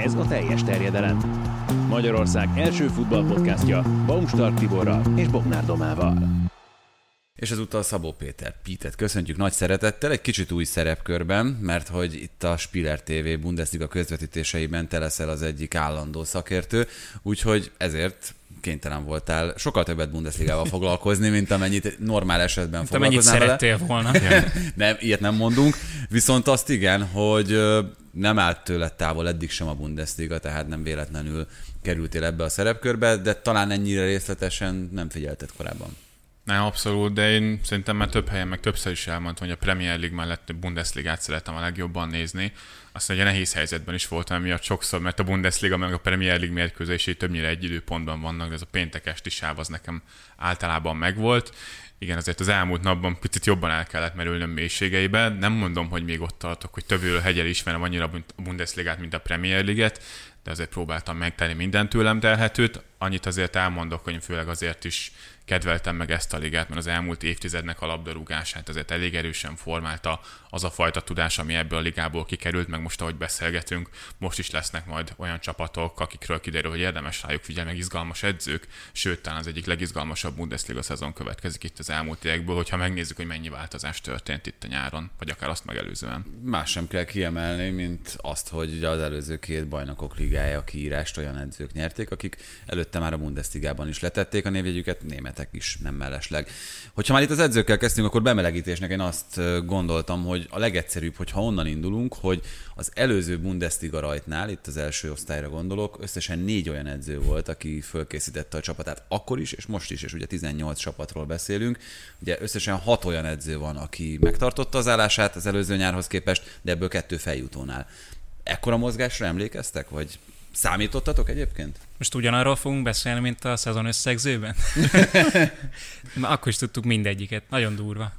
Ez a teljes terjedelem. Magyarország első futballpodcastja Baumstark Tiborral és Bognár Domával. És ezúttal Szabó Péter Pítet köszöntjük nagy szeretettel, egy kicsit új szerepkörben, mert hogy itt a Spiller TV Bundesliga közvetítéseiben te leszel az egyik állandó szakértő, úgyhogy ezért kénytelen voltál sokkal többet Bundesligával foglalkozni, mint amennyit normál esetben foglalkoznál vele. Amennyit szerettél volna. Nem, ilyet nem mondunk, viszont azt igen, hogy nem állt tőled távol eddig sem a Bundesliga, tehát nem véletlenül kerültél ebbe a szerepkörbe, de talán ennyire részletesen nem figyelted korábban. Nem, abszolút, de én szerintem már több helyen, meg többször is elmondtam, hogy a Premier League mellett a Bundesligát szeretem a legjobban nézni. Azt mondja, nehéz helyzetben is voltam emiatt sokszor, mert a Bundesliga meg a Premier League mérkőzései többnyire egy időpontban vannak, de ez a péntek esti sáv az nekem általában megvolt. Igen, azért az elmúlt napban picit jobban el kellett merülnöm mélységeibe. Nem mondom, hogy még ott tartok, hogy tövőről hegyel ismerem annyira a Bundesligát, mint a Premier League-et, de azért próbáltam megtenni minden tőlem telhetőt. Annyit azért elmondok, hogy főleg azért is kedveltem meg ezt a ligát, mert az elmúlt évtizednek a labdarúgását azért elég erősen formálta az a fajta tudás, ami ebből a ligából kikerült, meg most, ahogy beszélgetünk, most is lesznek majd olyan csapatok, akikről kiderül, hogy érdemes rájuk figyelni, meg izgalmas edzők, sőt, talán az egyik legizgalmasabb Bundesliga szezon következik itt az elmúlt évekből, hogyha megnézzük, hogy mennyi változás történt itt a nyáron, vagy akár azt megelőzően. Más sem kell kiemelni, mint azt, hogy ugye az előző két bajnokok ligája kiírást olyan edzők nyerték, akik előtte már a Bundesligában is letették a névjegyüket, németek is, nem mellesleg. Hogyha már itt az edzőkkel kezdtünk, akkor bemelegítésnek én azt gondoltam, hogy a legegyszerűbb, hogyha onnan indulunk, hogy az előző Bundesliga rajtnál, itt az első osztályra gondolok, összesen 4 olyan edző volt, aki fölkészítette a csapatát akkor is, és most is, és ugye 18 csapatról beszélünk. Ugye összesen 6 olyan edző van, aki megtartotta az állását az előző nyárhoz képest, de ebből 2 feljutónál. Ekkora mozgásra emlékeztek, vagy számítottatok egyébként? Most ugyanarról fogunk beszélni, mint a szezon összegzőben? Akkor is tudtuk mindegyiket. Nagyon durva.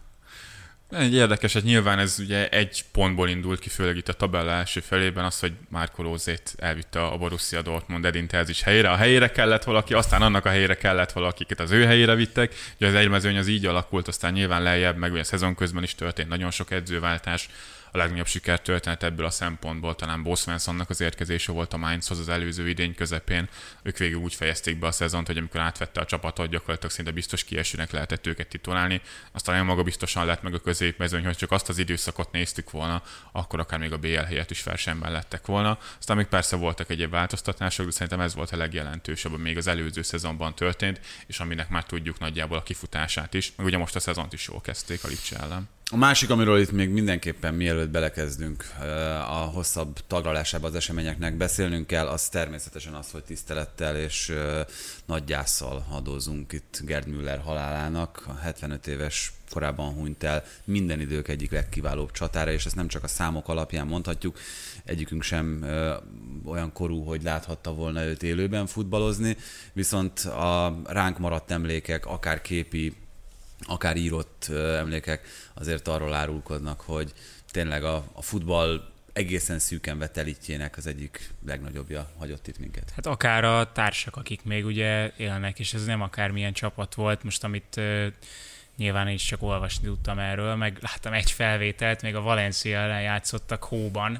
Egy érdekes, hát nyilván ez ugye egy pontból indult ki, főleg itt a tabella első felében, az, hogy Marco Rosét elvitte a Borussia Dortmund Edin Terzic helyére. A helyére kellett valaki, aztán annak a helyére kellett valaki, akiket az ő helyére vittek. Ugye az egymezőny az így alakult, aztán nyilván lejjebb, meg ugye a szezon közben is történt nagyon sok edzőváltás. A legnagyobb sikertörténet ebből a szempontból talán Bo Svenssonnak az érkezése volt a Mainzhoz az előző idény közepén. Ők végül úgy fejezték be a szezont, hogy amikor átvette a csapatot, gyakorlatilag szinte biztos kiesőnek lehetett őket titulálni. Aztán nagyon magabiztosan lett meg a középmezőny, hogy csak azt az időszakot néztük volna, akkor akár még a BL helyett is versenyben lettek volna. Aztán még persze voltak egyéb változtatások, de szerintem ez volt a legjelentősebb, ami még az előző szezonban történt, és aminek már tudjuk nagyjából a kifutását is. Meg ugye most a szezont is jól kezdték a Lipcse ellen. A másik, amiről itt még mindenképpen mielőtt belekezdünk a hosszabb taglalásába az eseményeknek beszélnünk kell, az természetesen az, hogy tisztelettel és nagy gyászsal adózunk itt Gerd Müller halálának. A 75 éves korában hunyt el minden idők egyik legkiválóbb csatára, és ezt nem csak a számok alapján mondhatjuk, egyikünk sem olyan korú, hogy láthatta volna őt élőben futballozni, viszont a ránk maradt emlékek, akár képi, akár írott emlékek azért arról árulkodnak, hogy tényleg a futball egészen szűken vett elitjének az egyik legnagyobbja hagyott itt minket. Hát akár a társak, akik még ugye élnek, és ez nem akármilyen csapat volt, most amit nyilván én is csak olvasni tudtam erről, meg láttam egy felvételt, még a Valencia ellen játszottak hóban,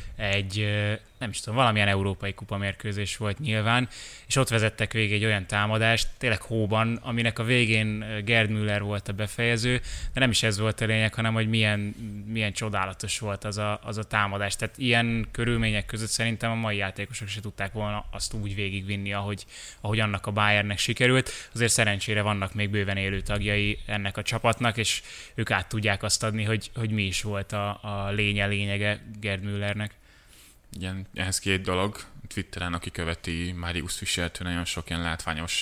egy, nem is tudom, valamilyen európai kupamérkőzés volt nyilván, és ott vezettek végig egy olyan támadást, tényleg hóban, aminek a végén Gerd Müller volt a befejező, de nem is ez volt a lényeg, hanem hogy milyen csodálatos volt az a támadás. Tehát ilyen körülmények között szerintem a mai játékosok se tudták volna azt úgy végigvinni, ahogy annak a Bayernnek sikerült. Azért szerencsére vannak még bőven élő tagjai ennek a csapatnak, és ők át tudják azt adni, hogy mi is volt a lényege Gerd Müllernek. Igen, ehhez 2 dolog. Twitteren, aki követi Marius Fischert, nagyon sok ilyen látványos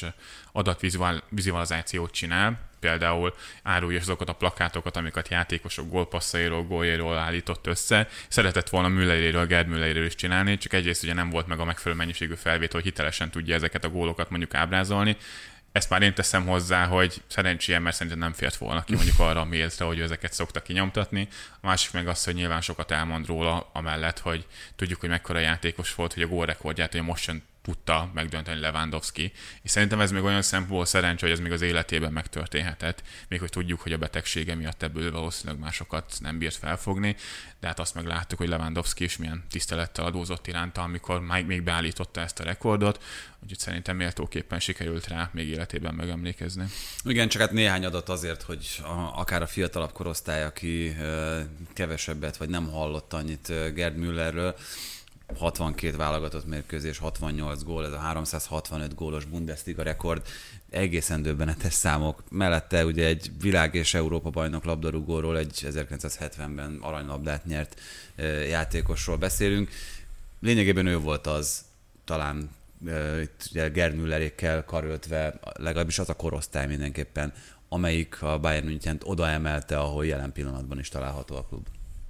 adatvizualizációt csinál. Például árulja azokat a plakátokat, amiket játékosok gólpasszairól, góljairól állított össze. Szeretett volna Mülleréről, Gerd Mülleréről is csinálni, csak egyrészt ugye nem volt meg a megfelelő mennyiségű felvétel, hogy hitelesen tudja ezeket a gólokat mondjuk ábrázolni. Ezt már én teszem hozzá, hogy szerencsére, mert szerintem nem fért volna ki mondjuk arra a mailtre, hogy ezeket szokta kinyomtatni. A másik meg az, hogy nyilván sokat elmond róla, amellett, hogy tudjuk, hogy mekkora játékos volt, hogy a gólrekordját, hogy most sem tudta megdönteni Lewandowski. És szerintem ez még olyan szempontból szerencsé, hogy ez még az életében megtörténhet. Még hogy tudjuk, hogy a betegsége miatt ebből valószínűleg másokat nem bírt felfogni, de hát azt meg láttuk, hogy Lewandowski is milyen tisztelettel adózott iránta, amikor még beállította ezt a rekordot, úgyhogy szerintem méltóképpen sikerült rá még életében megemlékezni. Igen, csak hát néhány adat azért, hogy akár a fiatalabb korosztály, aki kevesebbet vagy nem hallott annyit Gerd Müllerről, 62 válogatott mérkőzés, 68 gól, ez a 365 gólos Bundesliga rekord, egészen döbbenetes számok. Mellette ugye egy világ- és Európa-bajnok labdarúgóról, egy 1970-ben aranylabdát nyert játékosról beszélünk. Lényegében ő volt az, talán itt ugye Gerd Müllerékkel karöltve, legalábbis az a korosztály mindenképpen, amelyik a Bayern Münchent oda emelte, ahol jelen pillanatban is található a klub.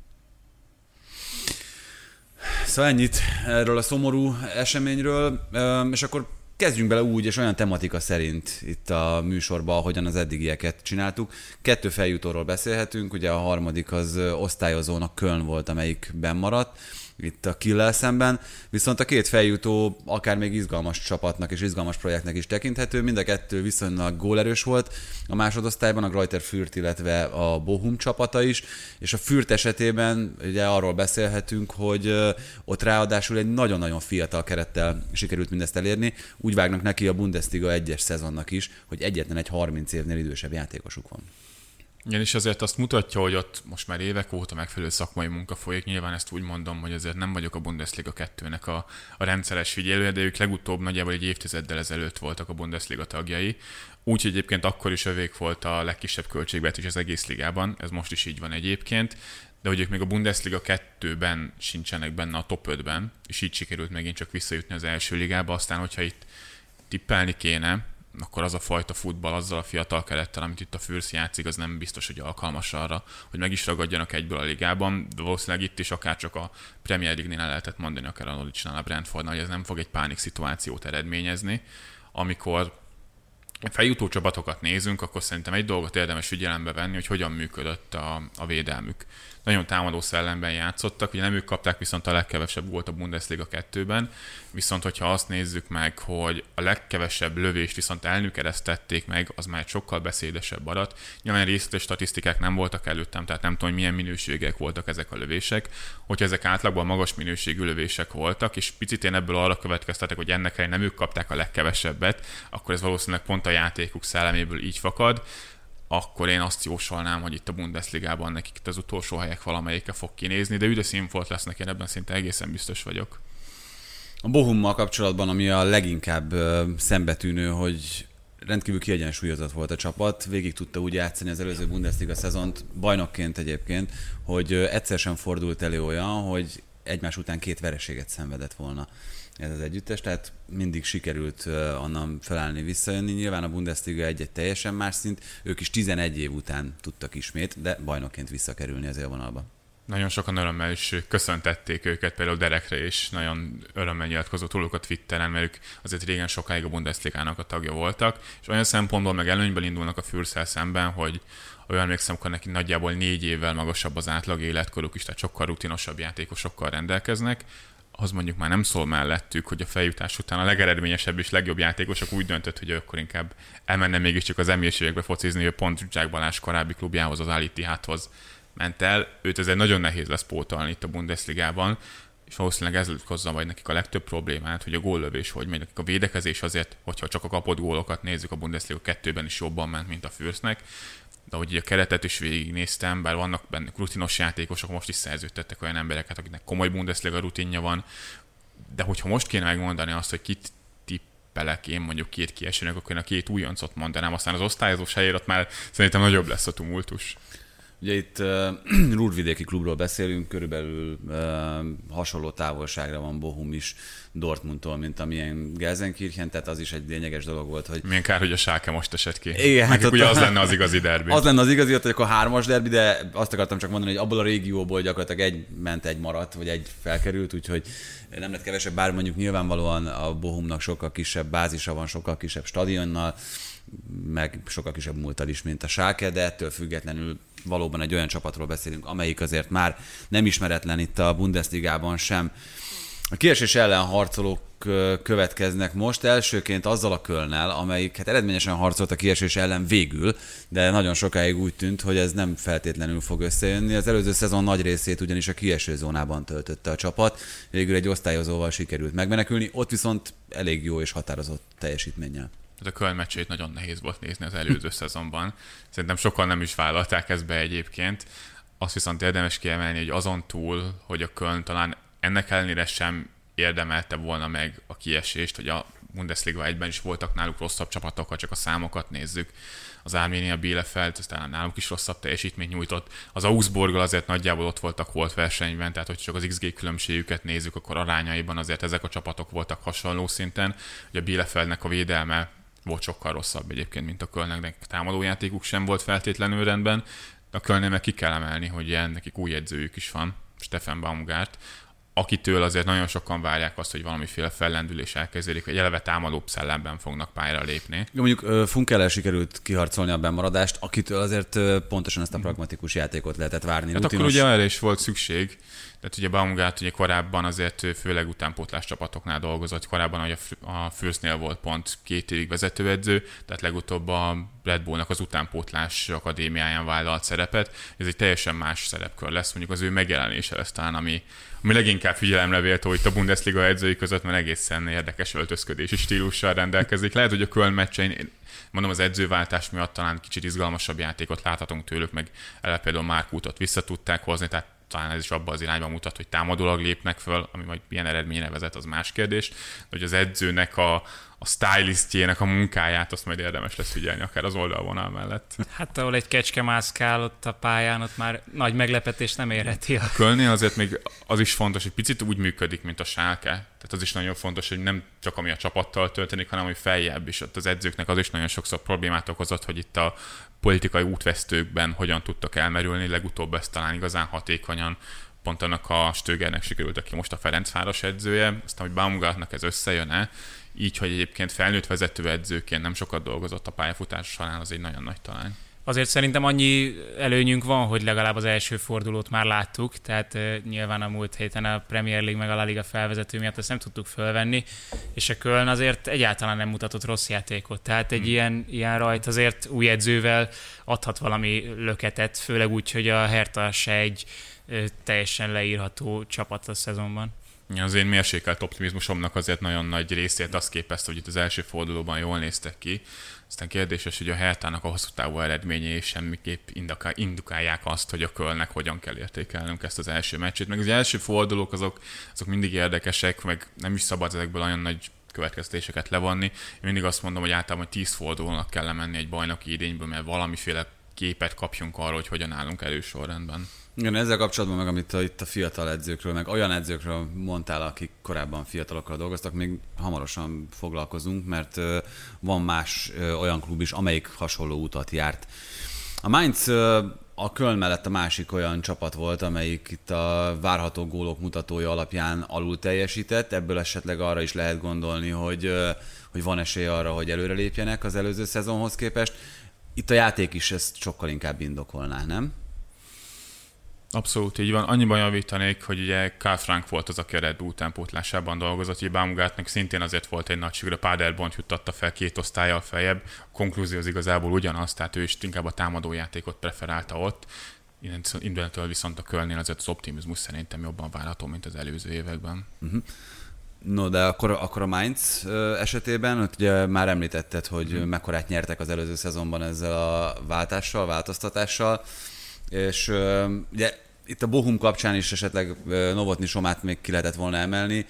Szóval ennyit erről a szomorú eseményről, és akkor kezdjünk bele úgy, és olyan tematika szerint itt a műsorban, ahogyan az eddigieket csináltuk. 2 feljutóról beszélhetünk, ugye a harmadik az osztályozónak Köln volt, amelyik benn maradt, itt a Kiel-lel szemben, viszont a 2 feljutó akár még izgalmas csapatnak és izgalmas projektnek is tekinthető, mind a 2 viszonylag gólerős volt, a másodosztályban a Greuther Fürth, illetve a Bochum csapata is, és a Fürth esetében ugye arról beszélhetünk, hogy ott ráadásul egy nagyon-nagyon fiatal kerettel sikerült mindezt elérni, úgy vágnak neki a Bundesliga 1-es szezonnak is, hogy egyetlen egy 30 évnél idősebb játékosuk van. Igen, és azért azt mutatja, hogy ott most már évek óta megfelelő szakmai munka folyik. Nyilván ezt úgy mondom, hogy azért nem vagyok a Bundesliga 2-nek a rendszeres figyelője, de ők legutóbb nagyjából egy évtizeddel ezelőtt voltak a Bundesliga tagjai. Úgyhogy egyébként akkor is övék volt a legkisebb költségvetés az egész ligában, ez most is így van egyébként, de hogy ők még a Bundesliga 2-ben sincsenek benne a top 5-ben, és így sikerült megint csak visszajutni az első ligába, aztán hogyha itt tippelni kéne, akkor az a fajta futball, azzal a fiatal kerettel, amit itt a Fürth játszik, az nem biztos, hogy alkalmas arra, hogy meg is ragadjanak egyből a ligában, de valószínűleg itt is akár csak a Premier League-nél lehetett mondani, akár a Norwichnál, a Brentfordnál, hogy ez nem fog egy pánik szituációt eredményezni. Amikor feljutó csapatokat nézünk, akkor szerintem egy dolgot érdemes figyelembe venni, hogy hogyan működött a védelmük. Nagyon támadó szellemben játszottak, ugye nem ők kapták viszont a legkevesebb gólt a Bundesliga 2-ben, viszont hogyha azt nézzük meg, hogy a legkevesebb lövést viszont elnökeresztették meg, az már egy sokkal beszédesebb adat. Nyilván részletes statisztikák nem voltak előttem, tehát nem tudom, hogy milyen minőségek voltak ezek a lövések. Hogyha ezek átlagban magas minőségű lövések voltak, és picit én ebből arra következtetek, hogy ennek ellenére nem ők kapták a legkevesebbet, akkor ez valószínűleg pont a játékuk szelleméből így fakad, akkor én azt jósolnám, hogy itt a Bundesligában nekik itt az utolsó helyek valamelyikre fog kinézni, de üde színfolt lesznek, én ebben szinte egészen biztos vagyok. A Bochummal kapcsolatban, ami a leginkább szembetűnő, hogy rendkívül kiegyensúlyozott volt a csapat, végig tudta úgy játszani az előző Bundesliga szezont, bajnokként egyébként, hogy egyszer sem fordult elő olyan, hogy egymás után 2 vereséget szenvedett volna ez az együttes, tehát mindig sikerült onnan felállni, visszajönni. Nyilván a Bundesliga egy teljesen más szint, ők is 11 év után tudtak ismét, de bajnokként visszakerülni az élvonalba. Nagyon sokan örömmel is köszöntették őket, például Derekre is nagyon örömmel nyilatkozott róluk a Twitteren, mert ők azért régen sokáig a Bundesligának a tagja voltak, és olyan szempontból meg előnyből indulnak a Fürth-szel szemben, hogy olyan emlékszem, akkor neki nagyjából 4 évvel magasabb az átlag életkoruk is, tehát sokkal rutinosabb játékosokkal rendelkeznek. Az mondjuk már nem szól mellettük, hogy a feljutás után a legeredményesebb és legjobb játékosok úgy döntött, hogy akkor inkább elmenne mégiscsak az emírségekbe focizni, hogy pont Zsák Balázs korábbi klubjához, az Al Ittihadhoz ment el. Őt ezért nagyon nehéz lesz pótolni itt a Bundesligában, és valószínűleg ez hozza majd nekik a legtöbb problémát, hogy a góllövés hogy megy. Nekik a védekezés azért, hogyha csak a kapott gólokat nézzük, a Bundesliga 2-ben is jobban ment, mint a Fürthnek. De ahogy a keretet is végignéztem, bár vannak benne rutinos játékosok, most is szerződtettek olyan embereket, akiknek komoly Bundesliga rutinja van, de hogyha most kéne megmondani azt, hogy kit tippelek én mondjuk 2 kiesőnek, akkor én a 2 újoncot mondanám, aztán az osztályozós helyére ott már szerintem nagyobb lesz a tumultus. Ugye itt Ruhrvidéki klubról beszélünk, körülbelül hasonló távolságra van Bochum is Dortmundtól, mint amilyen Gelsenkirchen, tehát az is egy lényeges dolog volt, hogy... Milyen kár, hogy a Schalke most esett ki. Igen, hát ugye az lenne az igazi derbi. Az lenne az igazi, hogy akkor 3-as derbi, de azt akartam csak mondani, hogy abból a régióból gyakorlatilag egy ment, egy maradt, vagy egy felkerült, úgyhogy nem lett kevesebb, bár mondjuk nyilvánvalóan a Bochumnak sokkal kisebb bázisa van, sokkal kisebb stadionnal, meg sokkal kisebb múlttal is, mint a Schalke, de ettől függetlenül valóban egy olyan csapatról beszélünk, amelyik azért már nem ismeretlen itt a Bundesligában sem. A kiesés ellen harcolók következnek most, elsőként azzal a Kölnnel, amelyik hát eredményesen harcolt a kiesés ellen végül, de nagyon sokáig úgy tűnt, hogy ez nem feltétlenül fog összejönni. Az előző szezon nagy részét ugyanis a kieső zónában töltötte a csapat, végül egy osztályozóval sikerült megmenekülni, ott viszont elég jó és határozott teljesítménnyel. A Köln meccsét nagyon nehéz volt nézni az előző szezonban. Szerintem sokan nem is vállalták ezt be egyébként. Azt viszont érdemes kiemelni, hogy azon túl, hogy a Köln talán ennek ellenére sem érdemelte volna meg a kiesést, hogy a Bundesliga 1-ben is voltak náluk rosszabb csapatok, ha csak a számokat nézzük. Az Arminia Bielefeld, aztán náluk is rosszabb teljesítményt nyújtott. Az Augsburggal azért nagyjából ott voltak volt versenyben, tehát hogy csak az XG különbségüket nézzük, akkor arányaiban azért ezek a csapatok voltak hasonló szinten. Ugye a Bielefeldnek a védelme volt sokkal rosszabb egyébként, mint a Kölnnek, de támadójátékuk sem volt feltétlenül rendben. A Kölnnél meg ki kell emelni, hogy nekik új edzőjük is van, Steffen Baumgart, akitől azért nagyon sokan várják azt, hogy valamiféle fellendülés elkezdődik, hogy eleve támadóbb szellemben fognak pályára lépni. Mondjuk Funkellel sikerült kiharcolni a bemaradást, akitől azért pontosan ezt a pragmatikus játékot lehetett várni. Hát akkor ugye erre is volt szükség. Tehát ugye Baumgart ugye korábban azért főleg utánpótlás csapatoknál dolgozott, korábban hogy a Fürstnél volt pont 2 évig vezetőedző, tehát legutóbb a Red Bullnak az utánpótlás akadémiáján vállalt szerepet. Ez egy teljesen más szerepkör lesz, mondjuk az ő megjelenése lesz talán, ami leginkább figyelemre véltó itt a Bundesliga edzői között, mert egészen érdekes öltözködési stílussal rendelkezik. Lehet, hogy a Köln meccsein, mondom, az edzőváltás miatt talán kicsit izgalmasabb játékot láthatunk tőlük, meg például Márkútot vissza tudták hozni, tehát talán ez is abban az irányban mutat, hogy támadólag lépnek föl, ami majd milyen eredményre vezet, az más kérdés. De hogy az edzőnek a stylistjének a munkáját, azt majd érdemes lesz figyelni, akár az oldalvonal mellett. Hát ahol egy kecske mászkál ott a pályán, ott már nagy meglepetés nem érheti. A Kölnnél azért még az is fontos, hogy picit úgy működik, mint a Schalke. Tehát az is nagyon fontos, hogy nem csak ami a csapattal történik, hanem hogy feljebb is. Ott az edzőknek az is nagyon sokszor problémát okozott, hogy itt a politikai útvesztőkben hogyan tudtak elmerülni. Legutóbb ezt talán igazán hatékonyan pont annak a Stögernek sikerült, aki most a Ferencváros edzője, aztán, hogy Baumgartnak ez összejön-e, így, hogy egyébként felnőtt vezetőedzőként nem sokat dolgozott a pályafutás során, az egy nagyon nagy talány. Azért szerintem annyi előnyünk van, hogy legalább az első fordulót már láttuk, tehát nyilván a múlt héten a Premier League meg a La Liga felvezető miatt ezt nem tudtuk fölvenni, és a Köln azért egyáltalán nem mutatott rossz játékot, tehát egy ilyen rajt azért új edzővel adhat valami löketet, főleg úgy, hogy a Hertha se egy teljesen leírható csapat a szezonban. Az én mérsékelt optimizmusomnak azért nagyon nagy részét azt képezte, hogy itt az első fordulóban jól néztek ki. Aztán kérdéses, hogy a Hertának a hosszú távú eredményei semmiképp indukálják azt, hogy a Kölnnek hogyan kell értékelnünk ezt az első meccsét. Meg az első fordulók azok mindig érdekesek, meg nem is szabad ezekből olyan nagy következtetéseket levonni. Én mindig azt mondom, hogy általában 10 fordulónak kell lemenni egy bajnoki idényből, mert valamiféle képet kapjunk arról, hogy hogyan állunk elősorrendben. Igen, ezzel kapcsolatban meg, amit itt a fiatal edzőkről, meg olyan edzőkről mondtál, akik korábban fiatalokkal dolgoztak, még hamarosan foglalkozunk, mert van más olyan klub is, amelyik hasonló utat járt. A Mainz a Köln mellett a másik olyan csapat volt, amelyik itt a várható gólok mutatója alapján alul teljesített, ebből esetleg arra is lehet gondolni, hogy van esély arra, hogy előrelépjenek az előző szezonhoz képest. Itt a játék is ezt sokkal inkább indokolná, nem? Abszolút így van. Annyiban javítanék, hogy ugye Karl Frank volt az, aki a Red Bull utánpótlásában dolgozott, így Baumgartnek szintén azért volt egy nagy siker, a Paderborn juttatta fel 2 osztállyal feljebb. A konklúzió az igazából ugyanaz, tehát ő is inkább a támadójátékot preferálta ott. Innentől viszont a Kölnnél azért az optimizmus szerintem jobban várható, mint az előző években. Uh-huh. No, de akkor a Mainz esetében, ott ugye már említetted, hogy mekkorát nyertek az előző szezonban ezzel a változtatással, és ugye itt a Bochum kapcsán is esetleg Novotny Somát még ki lehetett volna emelni.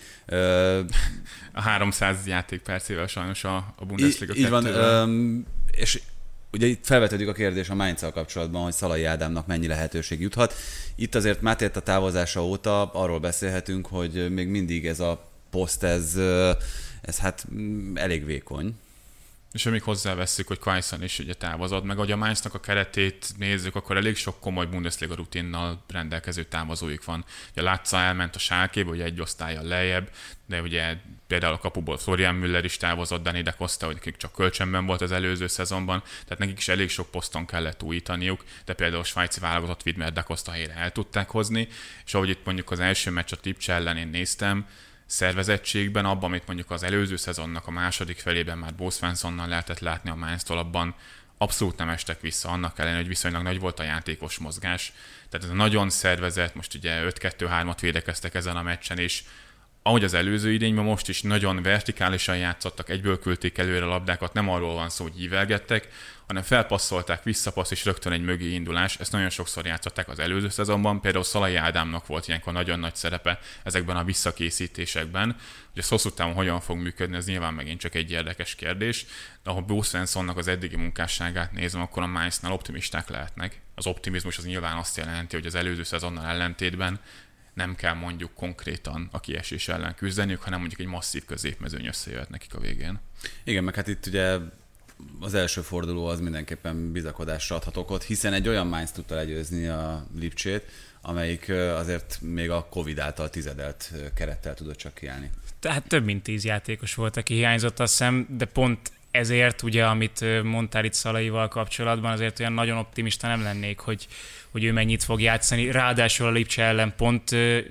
A 300 játékpercével sajnos a Bundesliga 2-ben. Így van, és ugye itt felvetődik a kérdés a Mainz-szal kapcsolatban, hogy Szalai Ádámnak mennyi lehetőség juthat. Itt azért Máté a távozása óta arról beszélhetünk, hogy még mindig ez a poszt, ez hát elég vékony. És amíg hozzávesszük, hogy Quaison is ugye távozott, meg hogy a Mainznak a keretét nézzük, akkor elég sok komoly Bundesliga rutinnal rendelkező távozóik van. Ugye Látza elment a Schalkébe, ugye egy osztállyal lejjebb, de ugye például a kapuból Florian Müller is távozott, Dani de Costa, hogy nekik csak kölcsönben volt az előző szezonban, tehát nekik is elég sok poszton kellett újítaniuk, de például a svájci válogatott Widmer de Costa helyére el tudták hozni, és ahogy itt mondjuk az első meccs a Lipcse ellen én néztem, szervezettségben, abban, amit mondjuk az előző szezonnak a második felében már Bo Svenssonnal lehetett látni a Mainztól, abban abszolút nem estek vissza, annak ellenére, hogy viszonylag nagy volt a játékos mozgás. Tehát ez a nagyon szervezett, most ugye 5-2-3-at védekeztek ezen a meccsen, és ahogy az előző idényben, most is nagyon vertikálisan játszottak, egyből küldték előre a labdákat, nem arról van szó, hogy ívelgettek, hanem felpasszolták, visszapassz és rögtön egy mögé indulás. Ezt nagyon sokszor játszották az előző szezonban, például Szalai Ádámnak volt ilyenkor nagyon nagy szerepe ezekben a visszakészítésekben. Hogy ez hosszú távon hogyan fog működni, ez nyilván megint csak egy érdekes kérdés, de ha Bo Svenssonnak az eddigi munkásságát nézem, akkor a Mainznál optimisták lehetnek. Az optimizmus az nyilván azt jelenti, hogy az előző szezonnal ellentétben nem kell mondjuk konkrétan a kiesés ellen küzdeniük, hanem mondjuk egy masszív középmezőny összejöhet nekik a végén. Igen, meg hát itt ugye az első forduló az mindenképpen bizakodásra adhat okot, hiszen egy olyan Mainz tudta legyőzni a Lipcsét, amelyik azért még a Covid által tizedelt kerettel tudott csak kiállni. Tehát több mint 10 játékos volt, aki hiányzott, azt hiszem, de pont ezért ugye, amit mondtál itt Szalaival kapcsolatban, azért olyan nagyon optimista nem lennék, hogy ő mennyit fog játszani. Ráadásul a Lipcse ellen pont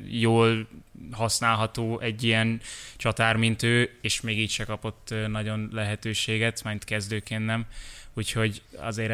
jól használható egy ilyen csatár, mint ő, és még így se kapott nagyon lehetőséget, majd kezdőként nem. Úgyhogy azért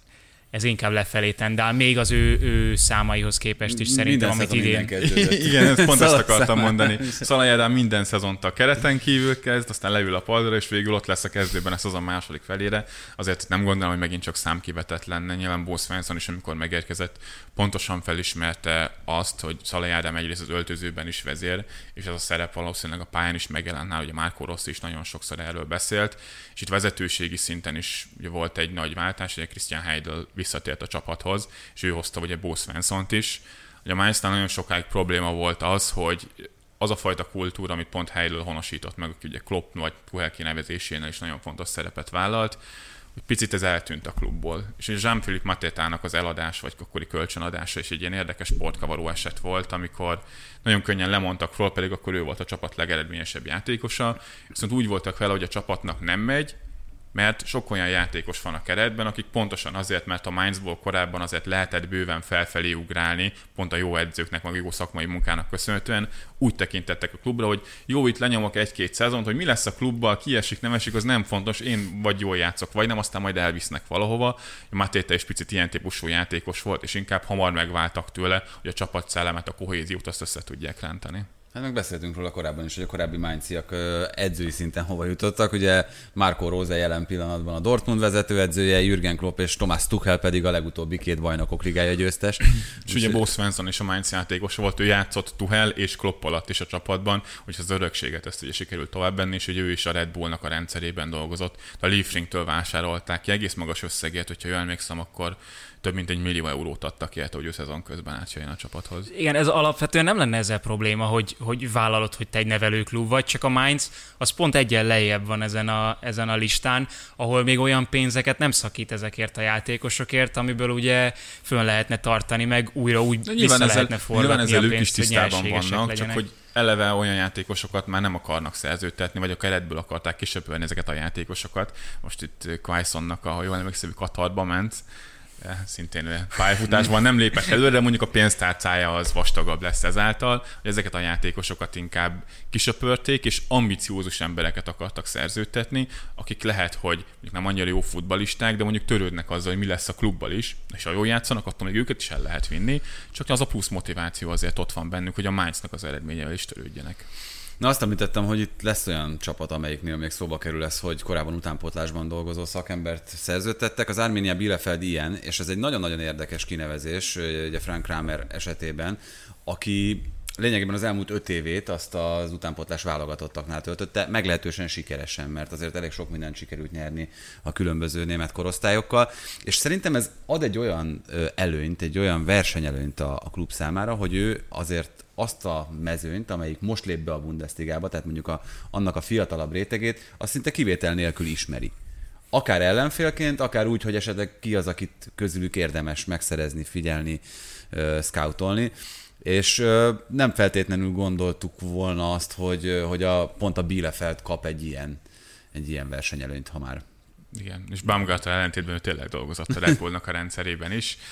ez inkább lefelé tendál, még az ő számaihoz képest is szerintem, amit idén... Igen, ezt pont ezt akartam mondani. Szalai Ádám minden szezont a kereten kívül kezd, aztán leül a padra, és végül ott lesz a kezdőben a szezon második felére. Azért nem gondolom, hogy megint csak számkivetett lenne. Nyilván Bo Svensson is, amikor megérkezett, pontosan felismerte azt, hogy Szalai Ádám egyrészt az öltözőben is vezér, és ez a szerep valószínűleg a pályán is megjelent nála, ugye Marco Rossi is nagyon sokszor erről beszélt, és itt vezetőségi szinten is ugye volt egy nagy váltás, ugye Christian Heidel visszatért a csapathoz, és ő hozta ugye Bo Svenssont is. Ugye a Mainznál nagyon sokáig probléma volt az, hogy az a fajta kultúra, amit pont Heidel honosított meg, aki ugye Klopp vagy Tuchel kinevezésénél is nagyon fontos szerepet vállalt, hogy picit ez eltűnt a klubból. És Jean-Philippe Matétának az eladás, vagy akkori kölcsönadása is egy ilyen érdekes sportkavaró eset volt, amikor nagyon könnyen lemondtak róla, pedig akkor ő volt a csapat legeredményesebb játékosa. Viszont úgy voltak vele, hogy a csapatnak nem megy, mert sok olyan játékos van a keretben, akik pontosan azért, mert a Mainzból korábban azért lehetett bőven felfelé ugrálni, pont a jó edzőknek, meg jó szakmai munkának köszönhetően, úgy tekintettek a klubra, hogy jó, itt lenyomok egy-két szezont, hogy mi lesz a klubbal, ki esik, nem esik, az nem fontos, én vagy jól játszok, vagy nem, aztán majd elvisznek valahova. Matéta is picit ilyen típusú játékos volt, és inkább hamar megváltak tőle, hogy a csapatszellemet, a kohéziót azt össze tudják rántani. Hát meg beszéltünk róla korábban is, hogy a korábbi Mainziak edzői szinten hova jutottak. Ugye Marco Rose jelen pillanatban a Dortmund vezetőedzője, Jürgen Klopp és Thomas Tuchel pedig a legutóbbi 2 bajnokok ligája győztes. És ugye Bo Svensson is a Mainz játékos volt, ő játszott Tuchel és Klopp alatt is a csapatban, úgyhogy az örökséget ezt ugye sikerült továbbbenni, és hogy ő is a Red Bullnak a rendszerében dolgozott. A Liefrinktől vásárolták ki egész magas összegért, hogyha jól emlékszem, akkor több mint 1 millió eurót adtak ki, hogy ő szezon közben átjöjjön a csapathoz. Igen, ez alapvetően nem lenne ezzel probléma, hogy vállalod, hogy te egy nevelőklub vagy, csak a Mainz az pont egyen lejjebb van ezen a listán, ahol még olyan pénzeket nem szakít ezekért a játékosokért, amiből ugye fönn lehetne tartani, meg újra úgy vissza lehetne forgatni a pénzt, hogy nyerségesek vannak, legyenek. Csak hogy eleve olyan játékosokat már nem akarnak szerződtetni, vagy a keretből akarták kisöpölni ezeket a játékosokat. Most itt Quaisonnak, ahogy jól emlékszem, Katarba ment, szintén pályafutásban nem lépett előre, de mondjuk a pénztárcája az vastagabb lesz ezáltal, hogy ezeket a játékosokat inkább kisöpörték, és ambiciózus embereket akartak szerződtetni, akik lehet, hogy nem annyira jó futballisták, de mondjuk törődnek azzal, hogy mi lesz a klubbal is, és ha jól játszanak, attól még őket is el lehet vinni, csak az a plusz motiváció azért ott van bennük, hogy a Mainznak az eredményevel is törődjenek. Na, azt említettem, hogy itt lesz olyan csapat, amelyiknél még szóba kerül ez, hogy korábban utánpótlásban dolgozó szakembert szerződtettek. Az Arminia Bielefeld ilyen, és ez egy nagyon-nagyon érdekes kinevezés, ugye Frank Kramer esetében, aki lényegében az elmúlt 5 évét azt az utánpótlás válogatottaknál töltötte, meglehetősen sikeresen, mert azért elég sok mindent sikerült nyerni a különböző német korosztályokkal, és szerintem ez ad egy olyan előnyt, egy olyan versenyelőnyt a klub számára, hogy ő azért azt a mezőnyt, amelyik most lép be a Bundesligába, tehát mondjuk annak a fiatalabb rétegét, azt szinte kivétel nélkül ismeri. Akár ellenfélként, akár úgy, hogy esetleg ki az, akit közülük érdemes megszerezni, figyelni, scoutolni. És nem feltétlenül gondoltuk volna azt, hogy pont a Bielefeld kap egy ilyen versenyelőnyt, ha már. Igen, és Baumgartner ellentétben ő tényleg dolgozott a Red Bullnak a rendszerében is.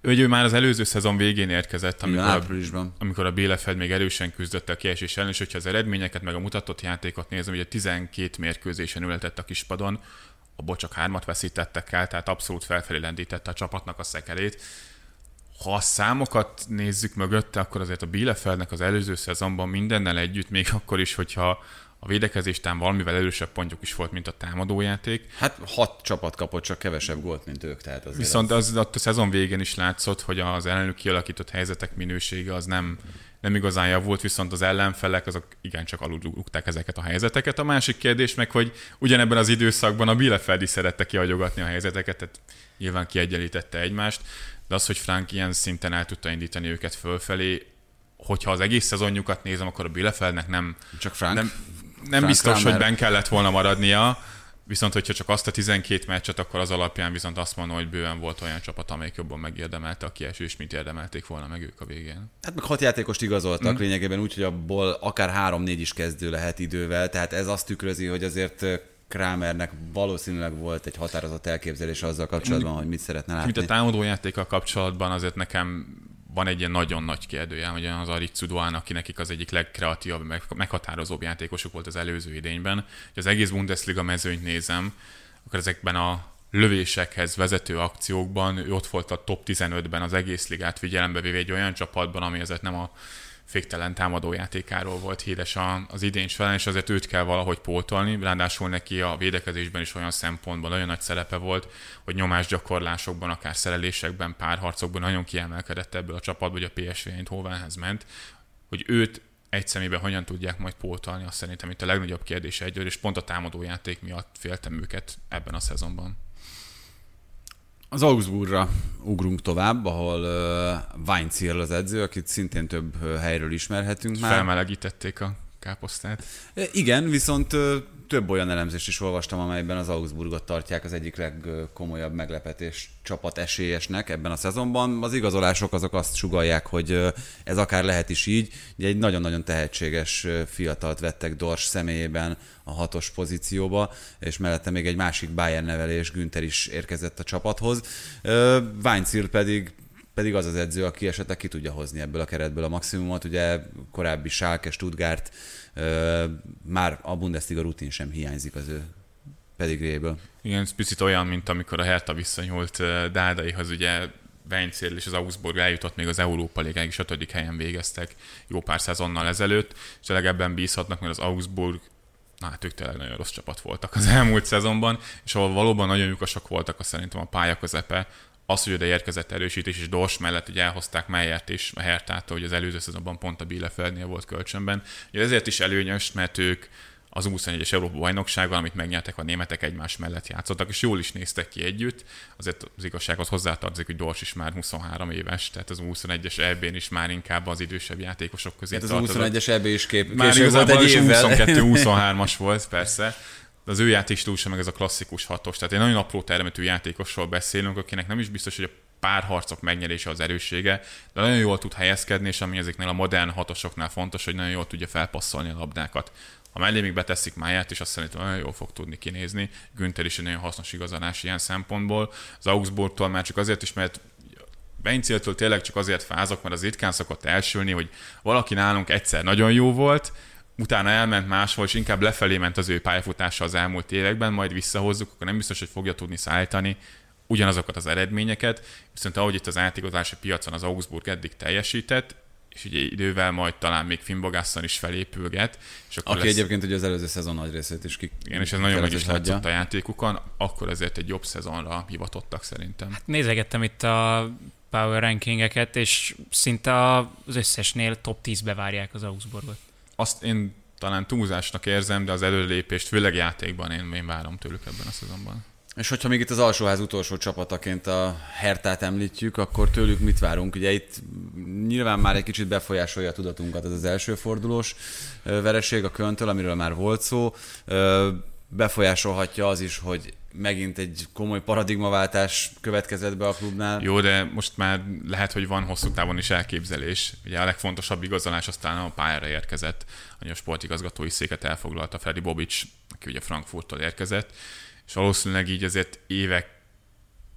ő már az előző szezon végén érkezett, amikor a Bielefeld még erősen küzdött a kiesés ellen, és hogyha az eredményeket meg a mutatott játékot nézem, ugye 12 mérkőzésen ületett a kispadon, abból csak 3 veszítettek el, tehát abszolút felfelé lendítette a csapatnak a szekerét. Ha a számokat nézzük mögötte, akkor azért a Bielefeldnek az előző szezonban mindennel együtt, még akkor is, hogyha a védekezéstán valamivel erősebb pontjuk is volt, mint a támadójáték. Hát 6 csapat kapott csak kevesebb gólt, mint ők. Tehát azért viszont az a szezon végén is látszott, hogy az ellenük kialakított helyzetek minősége az nem igazán javult, viszont az ellenfelek azok igencsak alulrúgták ezeket a helyzeteket. A másik kérdés meg, hogy ugyanebben az időszakban a Bielefeld is szerette kiagyogatni a helyzeteket, tehát nyilván kiegyenlítette egymást, de az, hogy Frank ilyen szinten el tudta indítani őket fölfelé, hogyha az egész szezonjukat nézem, akkor a Bielefeldnek nem biztos, hogy benn kellett volna maradnia, viszont hogyha csak azt a 12 meccset, akkor az alapján viszont azt mondom, hogy bőven volt olyan csapat, amelyik jobban megérdemelte a kiesést, mint érdemelték volna meg ők a végén. Hát meg 6 játékost igazoltak lényegében úgy, hogy abból akár 3-4 is kezdő lehet idővel, tehát ez azt tükrözi, hogy azért Kramernek valószínűleg volt egy határozott elképzelés azzal kapcsolatban, hogy mit szeretne látni. Mint a támadójátékkal kapcsolatban azért nekem van egy ilyen nagyon nagy kérdőjel, hogy az Aritsu Doan, aki nekik az egyik legkreatívabb, meghatározóbb játékosuk volt az előző idényben. Ha az egész Bundesliga mezőnyt nézem, akkor ezekben a lövésekhez vezető akciókban ő ott volt a top 15-ben az egész ligát figyelembe véve egy olyan csapatban, ami azért nem a féktelen támadójátékáról volt híres az idény során, és azért őt kell valahogy pótolni, ráadásul neki a védekezésben is olyan szempontból nagyon nagy szerepe volt, hogy nyomásgyakorlásokban, akár szerelésekben, párharcokban nagyon kiemelkedett ebből a csapatból, hogy a PSV Eindhovenhez ment, hogy őt egy személyben hogyan tudják majd pótolni, azt szerintem itt a legnagyobb kérdés egyről, és pont a támadójáték miatt féltem őket ebben a szezonban. Az Augsburgra ugrunk tovább, ahol Weinzierl az edző, akit szintén több helyről ismerhetünk már. Felmelegítették a káposztát. Igen, viszont több olyan elemzést is olvastam, amelyben az Augsburgot tartják az egyik legkomolyabb meglepetés csapat esélyesnek ebben a szezonban. Az igazolások azok azt sugallják, hogy ez akár lehet is így. Ugye egy nagyon-nagyon tehetséges fiatalt vettek Dors személyében a 6-os pozícióba, és mellette még egy másik Bayern nevelés, Günther is érkezett a csapathoz. Weinzierl pedig az az edző, aki esetleg ki tudja hozni ebből a keretből a maximumot. Ugye korábbi Schalke, Stuttgart, már a Bundesliga rutin sem hiányzik az ő pedigréből. Igen, ez picit olyan, mint amikor a Hertha visszanyúlt Dádaihoz, ugye Weinzierl és az Augsburg eljutott még az Európa Ligáig, 5. helyen végeztek jó pár szezonnal ezelőtt, és tényleg ebben bízhatnak, mert az Augsburg, hát ők tényleg nagyon rossz csapat voltak az elmúlt szezonban, és ahol valóban nagyon lyukasak voltak, azt szerintem a pálya közepe, az, hogy oda érkezett erősítés, és Dors mellett ugye elhozták Meyert is a Herthától, hogy az előző szezonban pont a Bielefeldnél volt kölcsönben. Ugye ezért is előnyös, mert ők az 21-es Európa bajnokságban, amit megnyertek, a németek egymás mellett játszottak, és jól is néztek ki együtt. Azért az igazsághoz hozzátartozik, hogy Dors is már 23 éves, tehát az 21-es EB-n is már inkább az idősebb játékosok közé tartozott. Az 21-es EB is már igazából egy évvel. 22-23-as volt, persze. De az ő játékstílusa meg ez a klasszikus 6-os. Tehát egy nagyon apró termetű játékosról beszélünk, akinek nem is biztos, hogy a párharcok megnyerése az erőssége, de nagyon jól tud helyezkedni, és ami ezeknél a modern 6-osoknál fontos, hogy nagyon jól tudja felpasszolni a labdákat. Ha mellé még beteszik Máját, és azt szerintem nagyon jól fog tudni kinézni. Günther is egy nagyon hasznos igazolás ilyen szempontból. Az Augsburgtól már csak azért is, mert Weinzierltől tényleg csak azért fázok, mert az ritkán szokott elsülni, hogy valaki nálunk egyszer nagyon jó volt, utána elment máshol, és inkább lefelé ment az ő pályafutása az elmúlt években, majd visszahozzuk, akkor nem biztos, hogy fogja tudni szállítani ugyanazokat az eredményeket, viszont ahogy itt az átigazolási piacon az Augsburg eddig teljesített, és ugye idővel majd talán még Finn Bogason is felépülget. És akkor aki egyébként ugye az előző szezon nagy részét is igen, és ez nagyon meg is látszott a játékukon, akkor ezért egy jobb szezonra hivatottak szerintem. Hát nézegettem itt a Power Rankingeket, és szinte az összesnél top 10-be várják az Augsburgot. Azt én talán túlzásnak érzem, de az előlépést főleg játékban én várom tőlük ebben a szezonban. És hogyha még itt az alsóház utolsó csapataként a Herthát említjük, akkor tőlük mit várunk? Ugye itt nyilván már egy kicsit befolyásolja a tudatunkat ez az első fordulós vereség a Kölntől, amiről már volt szó. Befolyásolhatja az is, hogy megint egy komoly paradigmaváltás következett be a klubnál. Jó, de most már lehet, hogy van hosszú távon is elképzelés. Ugye a legfontosabb igazolás aztán a pályára érkezett, hogy a sportigazgatói széket elfoglalta Freddy Bobic, aki ugye Frankfurttól érkezett, és valószínűleg így azért évekkel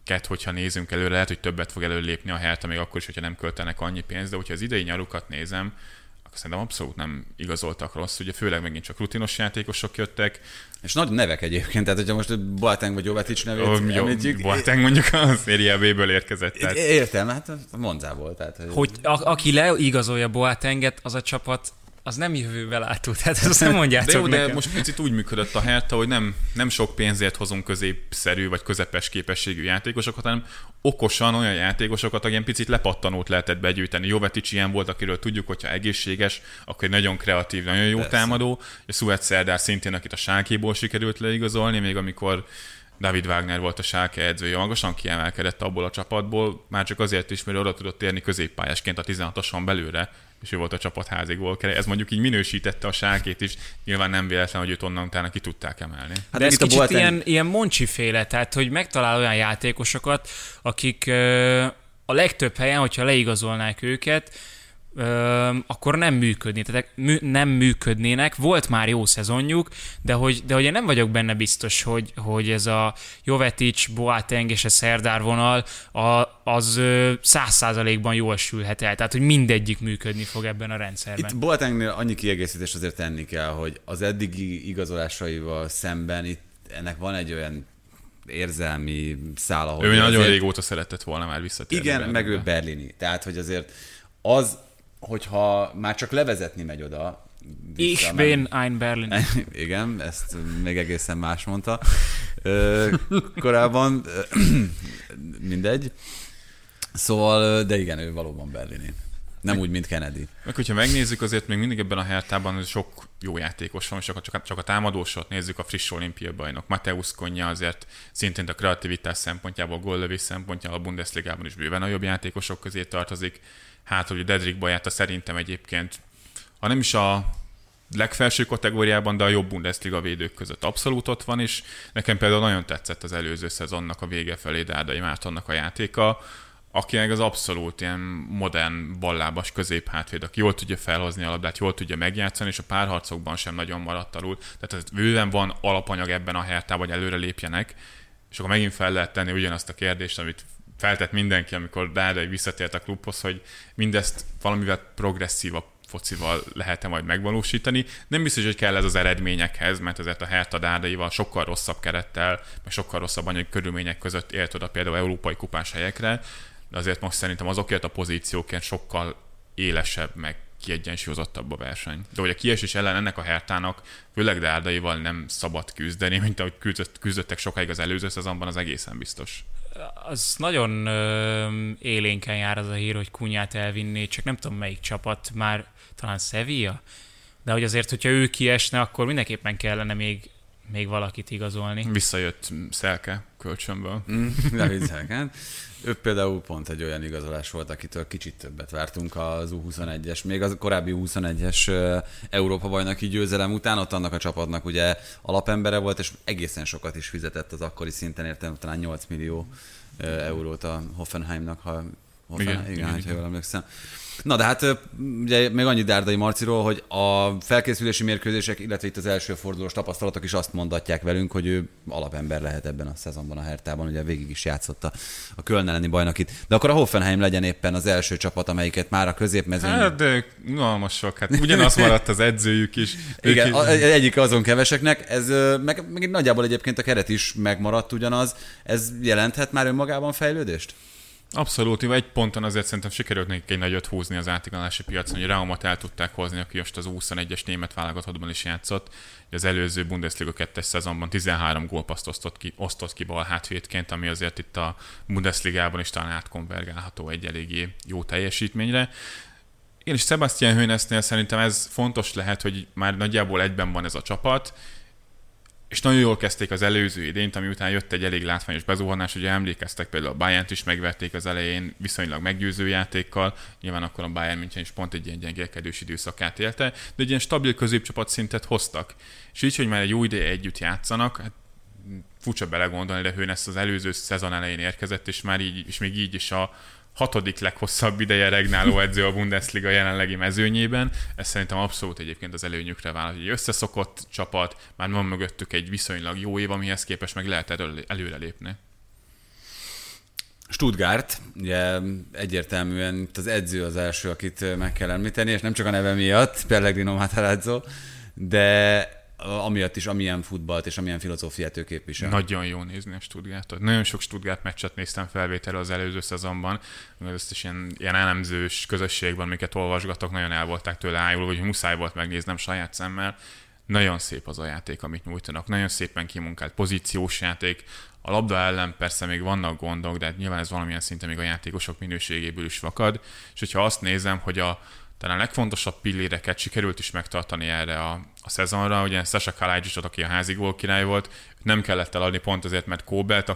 hogyha nézünk előre, lehet, hogy többet fog előlépni a Hertha, még akkor is, hogyha nem költenek annyi pénzt, de hogyha az idei nyarukat nézem, akkor szerintem abszolút nem igazoltak rossz. Ugye főleg megint csak rutinos játékosok jöttek. És nagy nevek egyébként, tehát hogyha most Boateng vagy Jovetic nevét említjük. Boateng mondjuk a Serie B-ből érkezett. Tehát... Értem, hát a Monzából. Tehát, hogy aki leigazolja Boatenget, az a csapat, az nem jövővel látó, tehát ezt nem mondjátok de jó, nekem. De most picit úgy működött a Hertha, hogy nem sok pénzért hozunk középszerű vagy közepes képességű játékosokat, hanem okosan olyan játékosokat, akik picit lepattanót lehetett begyűjteni. Jovetic ilyen volt, akiről tudjuk, hogyha egészséges, akkor egy nagyon kreatív, nagyon jó támadó. A Suet Serdar szintén, akit a Schalkéból sikerült leigazolni, még amikor David Wagner volt a Schalke edzője, magasan kiemelkedett abból a csapatból, már csak azért is, mert oda tudott érni középpályásként a 16-oson belőle, és ő volt a csapat házi gólkere. Ez mondjuk így minősítette a Schalkét is, nyilván nem véletlen, hogy őt onnan utána ki tudták emelni. Hát de ez kicsit ilyen Moncsi-féle, tehát hogy megtalál olyan játékosokat, akik a legtöbb helyen, hogyha leigazolnák őket, akkor nem működni, tehát nem működnének. Volt már jó szezonjuk, de hogy én nem vagyok benne biztos, hogy ez a Jovetic, Boateng és a Serdar vonal az 100%-ban jól sülhet el. Tehát, hogy mindegyik működni fog ebben a rendszerben. Itt Boatengnél annyi kiegészítést azért tenni kell, hogy az eddigi igazolásaival szemben itt ennek van egy olyan érzelmi szála, hogy ő nagyon régóta szeretett volna már visszatérni. Igen, meg ő berlini. Tehát, hogy azért az, hogyha már csak levezetni megy oda. Ich bin ein Berlin. Igen, ezt még egészen más mondta korábban. Mindegy. Szóval, de igen, ő valóban berlini. Nem úgy, mint Kennedy. Meg hogyha megnézzük, azért még mindig ebben a Herthában sok jó játékos van, és csak a támadósort nézzük, a friss olimpiai bajnok. Mateusz Konya azért szintén a kreativitás szempontjából, góllövés szempontjából a Bundesligában is bőven a jobb játékosok közé tartozik. Hát, hogy Dedrick Boyata szerintem egyébként, ha nem is a legfelső kategóriában, de a jobb Bundesliga védők között abszolút ott van, és nekem például nagyon tetszett az előző szezonnak a vége felé Dárdai Mártonnak a játéka, akinek az abszolút ilyen modern, ballábas középhátvéd, aki jól tudja felhozni a labdát, jól tudja megjátszani, és a párharcokban sem nagyon maradt alul. Tehát bőven van alapanyag ebben a Herthában, hogy előre lépjenek, és akkor megint fel lehet tenni ugyanazt a kérdést, amit feltett mindenki, amikor Dárdai visszatért a klubhoz, hogy mindezt valamivel progresszívabb focival lehet-e majd megvalósítani. Nem biztos, hogy kell ez az eredményekhez, mert ezért a Hertha Dárdaival sokkal rosszabb kerettel, meg sokkal rosszabb anyagi körülmények között ért oda például európai kupás helyekre, de azért most szerintem azokért a pozíciókért sokkal élesebb, meg kiegyensúlyozottabb a verseny. De hogy a kiesés ellen ennek a Hertának, főleg Dárdaival nem szabad küzdeni, mint ahogy küzdöttek sokáig az előző szezonban, az egészen biztos. Az nagyon élénken jár az a hír, hogy Kunyát elvinné, csak nem tudom melyik csapat, már talán Sevilla, de hogy azért, hogyha ő kiesne, akkor mindenképpen kellene még valakit igazolni. Visszajött Selke kölcsönből. David Selke. Ő például pont egy olyan igazolás volt, akitől kicsit többet vártunk az U21-es, még az korábbi U21-es Európa-bajnoki győzelem után, ott annak a csapatnak ugye alapembere volt, és egészen sokat is fizetett az akkori szinten, értem, talán 8 millió eurót a Hoffenheimnak, ha jól emlékszem. Na de hát ugye még annyi Dárdai Marciról, hogy a felkészülési mérkőzések, illetve itt az első fordulós tapasztalatok is azt mondatják velünk, hogy ő alapember lehet ebben a szezonban a Herthában, ugye végig is játszotta a Köln elleni bajnokit. De akkor a Hoffenheim legyen éppen az első csapat, amelyiket már a középmezőn... Hát de unalmasok, hát ugyanaz maradt az edzőjük is. Igen, egyik azon keveseknek, ez meg nagyjából egyébként a keret is megmaradt ugyanaz. Ez jelenthet már önmagában fejlődést? Abszolút, egy ponton azért szerintem sikerült nekik egy nagyot húzni az átigazolási piacon, hogy Raumat el tudták hozni, aki most az U21-es német válogatottban is játszott. Az előző Bundesliga 2-es szezonban 13 gólpaszt osztott ki bal hátvédként, ami azért itt a Bundesligában is talán átkonvergálható egy eléggé jó teljesítményre. Én is Sebastian Hoeneßnél szerintem ez fontos lehet, hogy már nagyjából egyben van ez a csapat, és nagyon jól kezdték az előző idényt, ami után jött egy elég látványos bezuhanás, ugye emlékeztek, például a Bayernt is megverték az elején viszonylag meggyőző játékkal, nyilván akkor a Bayern München is pont egy ilyen gyengélkedős időszakát élte, de egy ilyen stabil középcsapat szintet hoztak. És így, hogy már egy jó ideje együtt játszanak, hát furcsa belegondolni, de Hoeneß az előző szezon elején érkezett, és már így, és még így is a 6. leghosszabb ideje regnáló edző a Bundesliga jelenlegi mezőnyében. Ez szerintem abszolút egyébként az előnyükre vált, hogy egy összeszokott csapat, már van mögöttük egy viszonylag jó év, amihez képest meg lehet előrelépni. Stuttgart, ugye egyértelműen itt az edző az első, akit meg kell említeni, és nem csak a neve miatt, Pellegrino Matarazzo, de amiatt is, amilyen futballt és amilyen filozófiát ő képvisel. Nagyon jó nézni a Stuttgartot. Nagyon sok Stuttgart meccset néztem felvételre az előző szezonban, mert ezt is ilyen elemzős közösségben, amiket olvasgatok, nagyon el volták tőle ájulva, hogy muszáj volt megnéznem saját szemmel. Nagyon szép az a játék, amit nyújtanak. Nagyon szépen kimunkált pozíciós játék. A labda ellen persze még vannak gondok, de nyilván ez valamilyen szinten még a játékosok minőségéből is fakad. És hogyha azt nézem, hogy talán a legfontosabb pilléreket sikerült is megtartani erre a szezonra, ugye Sasha Kalajdzsicsot, aki a házi gólkirály volt, nem kellett eladni pont azért, mert Kóbelt,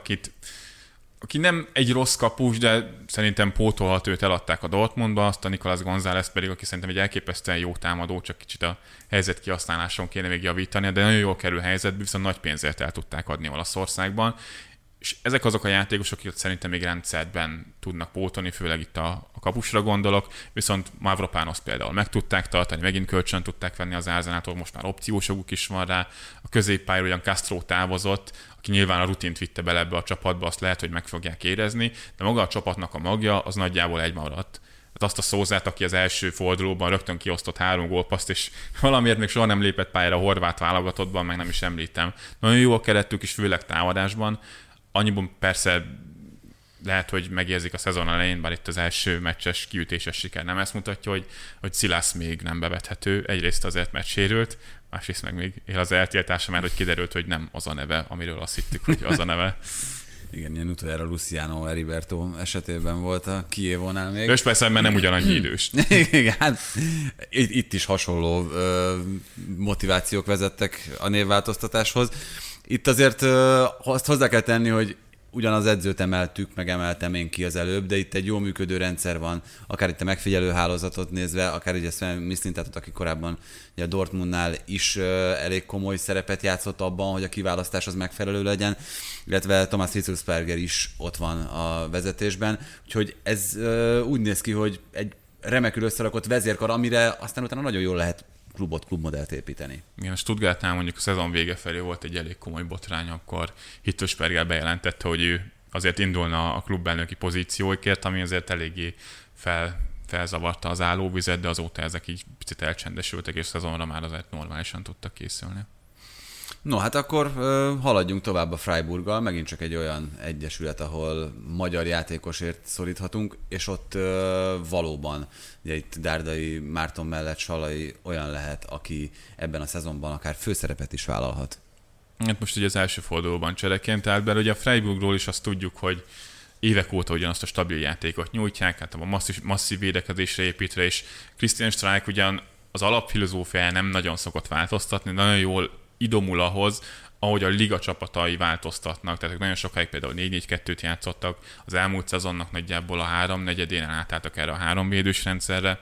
aki nem egy rossz kapus, de szerintem pótolható, őt eladták a Dortmundba, azt a Nicolas González pedig, aki szerintem egy elképesztően jó támadó, csak kicsit a helyzet kihasználáson kéne még javítani, de nagyon jól kerül helyzetbe, viszont nagy pénzért el tudták adni Olaszországban. És ezek azok a játékosok, akik szerintem még rendszerben tudnak pótolni, főleg itt a kapusra gondolok, viszont Mavropanos például meg tudták tartani, megint kölcsön tudták venni az Arsenaltól, most már opciósoguk is van rá. A középpályáról ugyan Castro távozott, aki nyilván a rutint vitte bele ebbe a csapatba, azt lehet, hogy meg fogják érezni, de maga a csapatnak a magja az nagyjából egy maradt. Hát azt a Szózát, aki az első fordulóban rögtön kiosztott 3 gólpasszt, és valamiért még soha nem lépett pályára a horvát válogatottban, meg nem is említem. Nagyon jó a keretük is, főleg támadásban. Annyiban persze lehet, hogy megérzik a szezon elején, bár itt az első meccses kiütéses siker nem ezt mutatja, hogy Silas még nem bevethető. Egyrészt azért, mert sérült, másrészt meg még él az eltiltása, mert hogy kiderült, hogy nem az a neve, amiről azt hittük, hogy az a neve. Igen, ilyen utoljára Luciano Heriberto esetében volt a Kievónál még. És persze, mert nem ugyanannyi idős. Igen, hát itt is hasonló motivációk vezettek a névváltoztatáshoz. Itt azért azt hozzá kell tenni, hogy ugyanaz edzőt emeltem én ki az előbb, de itt egy jó működő rendszer van, akár itt a megfigyelő hálózatot nézve, akár ugye Sven Mislintatot, aki korábban ugye a Dortmundnál is elég komoly szerepet játszott abban, hogy a kiválasztás az megfelelő legyen, illetve Thomas Hitzelsperger is ott van a vezetésben, úgyhogy ez úgy néz ki, hogy egy remekül összerakott vezérkar, amire aztán utána nagyon jól lehet klubmodellt építeni. Igen, a Stuttgartnál mondjuk a szezon vége felé volt egy elég komoly botrány, akkor Hitzelsperger bejelentette, hogy ő azért indulna a klubelnöki pozícióikért, ami azért eléggé felzavarta az állóvizet, de azóta ezek így picit elcsendesültek, és szezonra már azért normálisan tudtak készülni. No, hát akkor haladjunk tovább a Freiburggal, megint csak egy olyan egyesület, ahol magyar játékosért szoríthatunk, és ott valóban, ugye itt Dárdai Márton mellett Salai olyan lehet, aki ebben a szezonban akár főszerepet is vállalhat. Hát most ugye az első fordulóban csereként állt be, ugye a Freiburgról is azt tudjuk, hogy évek óta ugyanazt a stabil játékot nyújtják, hát a masszív védekezésre építve, és Christian Streich ugyan az alapfilozófiája nem nagyon szokott változtatni, nagyon jól idomul ahhoz, ahogy a liga csapatai változtatnak, tehát nagyon sokáig például 4-4-2-t játszottak, az elmúlt szezonnak nagyjából a 3/4-én átálltak erre a 3 védős rendszerre,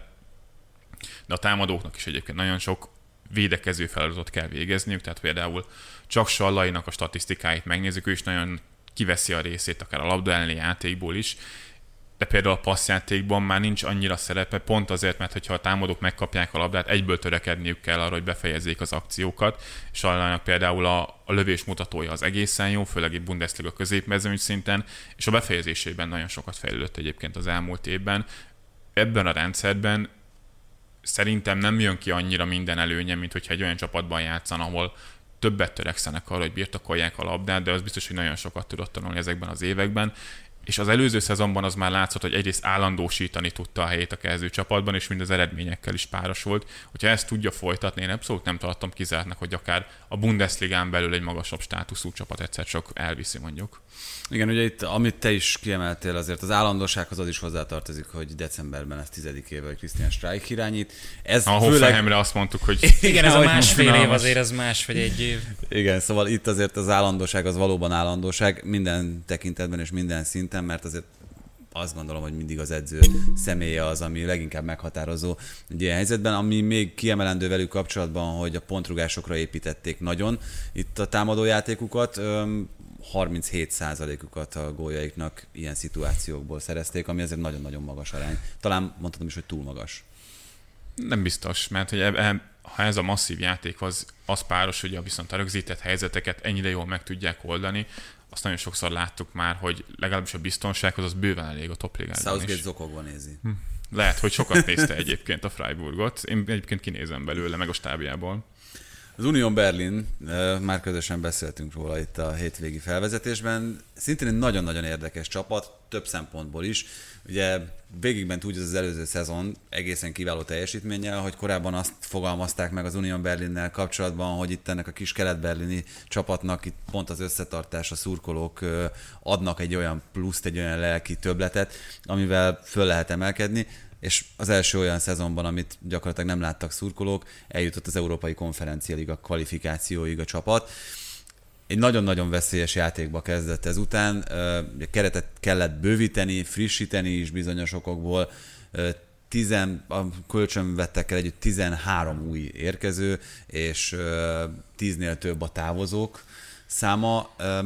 de a támadóknak is egyébként nagyon sok védekező feladatot kell végezniük, tehát például csak Sallainak a statisztikáit megnézzük, ő is nagyon kiveszi a részét akár a labda elleni játékból is, de például a passzjátékban már nincs annyira szerepe, pont azért, mert hogyha a támadók megkapják a labdát, egyből törekedniük kell arra, hogy befejezzék az akciókat. Sallainak például a lövés mutatója az egészen jó, főleg itt Bundesliga középmezőny szinten, és a befejezésében nagyon sokat fejlődött egyébként az elmúlt évben. Ebben a rendszerben szerintem nem jön ki annyira minden előnye, mint hogyha egy olyan csapatban játszan, ahol többet törekszenek arra, hogy birtokolják a labdát, de az biztos, hogy nagyon sokat tudott tanulni ezekben az években. És az előző szezonban az már látszott, hogy egyrészt állandósítani tudta a helyét a kezdő csapatban, és mind az eredményekkel is párosult. Hogyha ezt tudja folytatni, én abszolút nem tartom kizártnak, hogy akár a Bundesligán belül egy magasabb státuszú csapat egyszer csak elviszi mondjuk. Igen, ugye itt, amit te is kiemeltél, azért az állandósághoz az is hozzátartozik, hogy decemberben ez 10. éve, hogy Christian Streich irányít. Ez a Hoffenheimre azt mondtuk, hogy... Igen, ez a másfél év azért, az más vagy egy év. Igen, szóval itt azért az állandóság az valóban állandóság minden tekintetben és minden szinten, mert azért azt gondolom, hogy mindig az edző személye az, ami leginkább meghatározó egy ilyen helyzetben. Ami még kiemelendő velük kapcsolatban, hogy a pontrugásokra építették nagyon itt a támadójátékukat, 37%-ukat a góljaiknak ilyen szituációkból szerezték, ami azért nagyon-nagyon magas arány. Talán mondhatom is, hogy túl magas. Nem biztos, mert hogy ha ez a masszív játék az páros, hogy viszont a rögzített helyzeteket ennyire jól meg tudják oldani, azt nagyon sokszor láttuk már, hogy legalábbis a biztonsághoz az bőven elég a top ligában is. Southgate zokogva nézi. Lehet, hogy sokat nézte egyébként a Freiburgot. Én egyébként kinézem belőle, meg a stábjából. Az Union Berlin, már közösen beszéltünk róla itt a hétvégi felvezetésben, szintén egy nagyon-nagyon érdekes csapat, több szempontból is. Ugye végigment úgy az előző szezon egészen kiváló teljesítménnyel, hogy korábban azt fogalmazták meg az Union Berlinnel kapcsolatban, hogy itt ennek a kis kelet-berlini csapatnak itt pont az összetartás, a szurkolók adnak egy olyan pluszt, egy olyan lelki többletet, amivel föl lehet emelkedni, és az első olyan szezonban, amit gyakorlatilag nem láttak szurkolók, eljutott az Európai Konferencia Liga kvalifikációig a csapat. Egy nagyon-nagyon veszélyes játékba kezdett ezután, keretet kellett bővíteni, frissíteni is bizonyos okokból, kölcsön vettek el együtt 13 új érkező, és 10-nél több a távozók száma.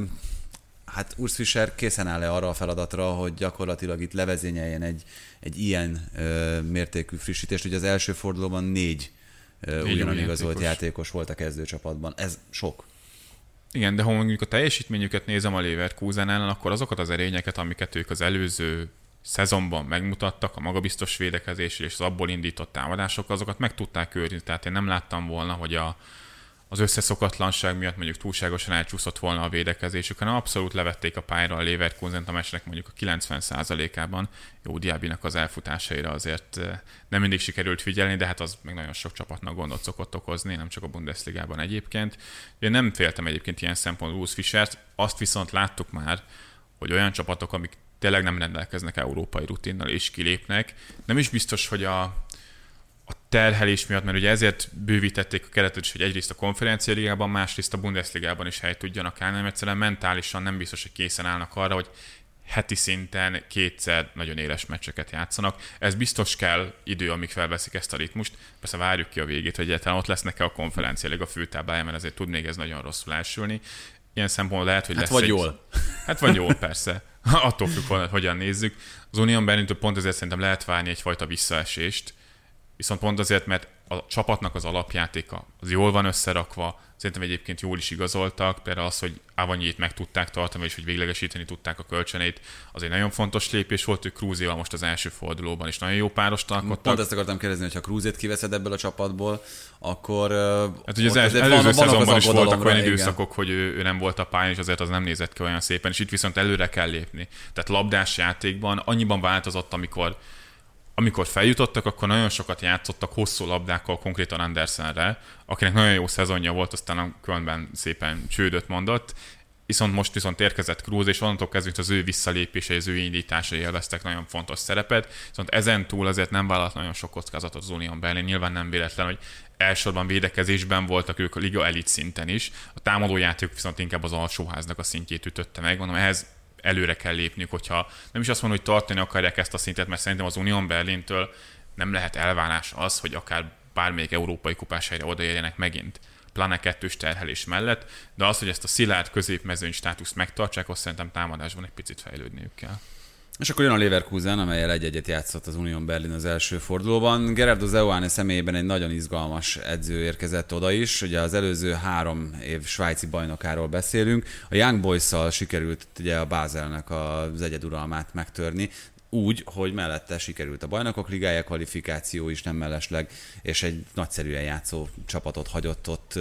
Hát Urs Fischer készen áll-e arra a feladatra, hogy gyakorlatilag itt levezényeljen egy ilyen mértékű frissítést. Ugye az első fordulóban 4 újonnan igazolt játékos volt a kezdőcsapatban. Ez sok. Igen, de ha mondjuk a teljesítményüket nézem a Leverkusen ellen, akkor azokat az erényeket, amiket ők az előző szezonban megmutattak, a magabiztos védekezésre és az abból indított támadások, azokat meg tudták őrizni. Tehát én nem láttam volna, hogy az összeszokatlanság miatt mondjuk túlságosan elcsúszott volna a védekezésük, hanem abszolút levették a pályára a Leverkusent, a meccsnek mondjuk a 90%-ában. Jó, Diabynak az elfutásaira azért nem mindig sikerült figyelni, de hát az meg nagyon sok csapatnak gondot szokott okozni, nem csak a Bundesligában egyébként. Én nem féltem egyébként ilyen szempontból Urs Fischert, azt viszont láttuk már, hogy olyan csapatok, amik tényleg nem rendelkeznek európai rutinnal és kilépnek, nem is biztos, hogy a terhelés miatt, mert ugye ezért bővítették a keretet is, hogy egyrészt a konferencialigában, másrészt a Bundesligában is helyt tudjanak állni, mert egyszerűen mentálisan nem biztos, hogy készen állnak arra, hogy heti szinten 2-szer nagyon éles meccseket játszanak. Ez biztos kell idő, amíg felveszik ezt a ritmust. Persze várjuk ki a végét, hogy egyáltalán ott lesznek-e a konferencialiga főtáblája, mert azért tud még ez nagyon rosszul elsülni. Ilyen szempontból lehet, hogy hát lesz vagy jól. Hát vagy jól, persze. Attól függ, hogyan nézzük. Az Union Berlintől pont ezért szerintem lehet várni egyfajta visszaesést, viszont pont azért, mert a csapatnak az alapjátéka az jól van összerakva, szerintem egyébként jól is igazoltak, például az, hogy Avanyét meg tudták tartani, és hogy véglegesíteni tudták a kölcsönét, az egy nagyon fontos lépés volt, ők Krúzéval most az első fordulóban is nagyon jó párost alkottak. Pont ezt akartam kérdezni, hogy ha Krúzét kiveszed ebből a csapatból, akkor... Hát ugye az előző szezonban is voltak olyan időszakok, hogy ő nem volt a pályán, és azért az nem nézett ki olyan szépen, és itt viszont előre kell lépni. Tehát labdás játékban annyiban változott, amikor feljutottak, akkor nagyon sokat játszottak hosszú labdákkal, konkrétan Andersenre, akinek nagyon jó szezonja volt, aztán a Kölnben szépen csődöt mondott, viszont érkezett Krúz, és onnantól kezdve az ő visszalépése, az ő indításai élveztek nagyon fontos szerepet, viszont ezen túl azért nem vállalt nagyon sok kockázatot az Union Berlin, nyilván nem véletlen, hogy elsősorban védekezésben voltak ők a liga elit szinten is, a támadójáték viszont inkább az alsóháznak a szintjét ütötte meg, mondom, ehhez előre kell lépniük, hogyha nem is azt mondom, hogy tartani akarják ezt a szintet, mert szerintem az Union Berlintől nem lehet elvárás az, hogy akár bármelyik európai kupás helyre odaérjenek megint, pláne kettős terhelés mellett, de az, hogy ezt a szilárd középmezőny státuszt megtartsák, azt szerintem támadásban egy picit fejlődniük kell. És akkor jön a Leverkusen, amelyel egy-egyet játszott az Union Berlin az első fordulóban. Gerardo Seoane személyében egy nagyon izgalmas edző érkezett oda is. Ugye az előző 3 év svájci bajnokáról beszélünk. A Young Boys-szal sikerült ugye a Baselnek az egyeduralmát megtörni, úgy, hogy mellette sikerült a Bajnokok Ligája kvalifikáció is nem mellesleg, és egy nagyszerűen játszó csapatot hagyott ott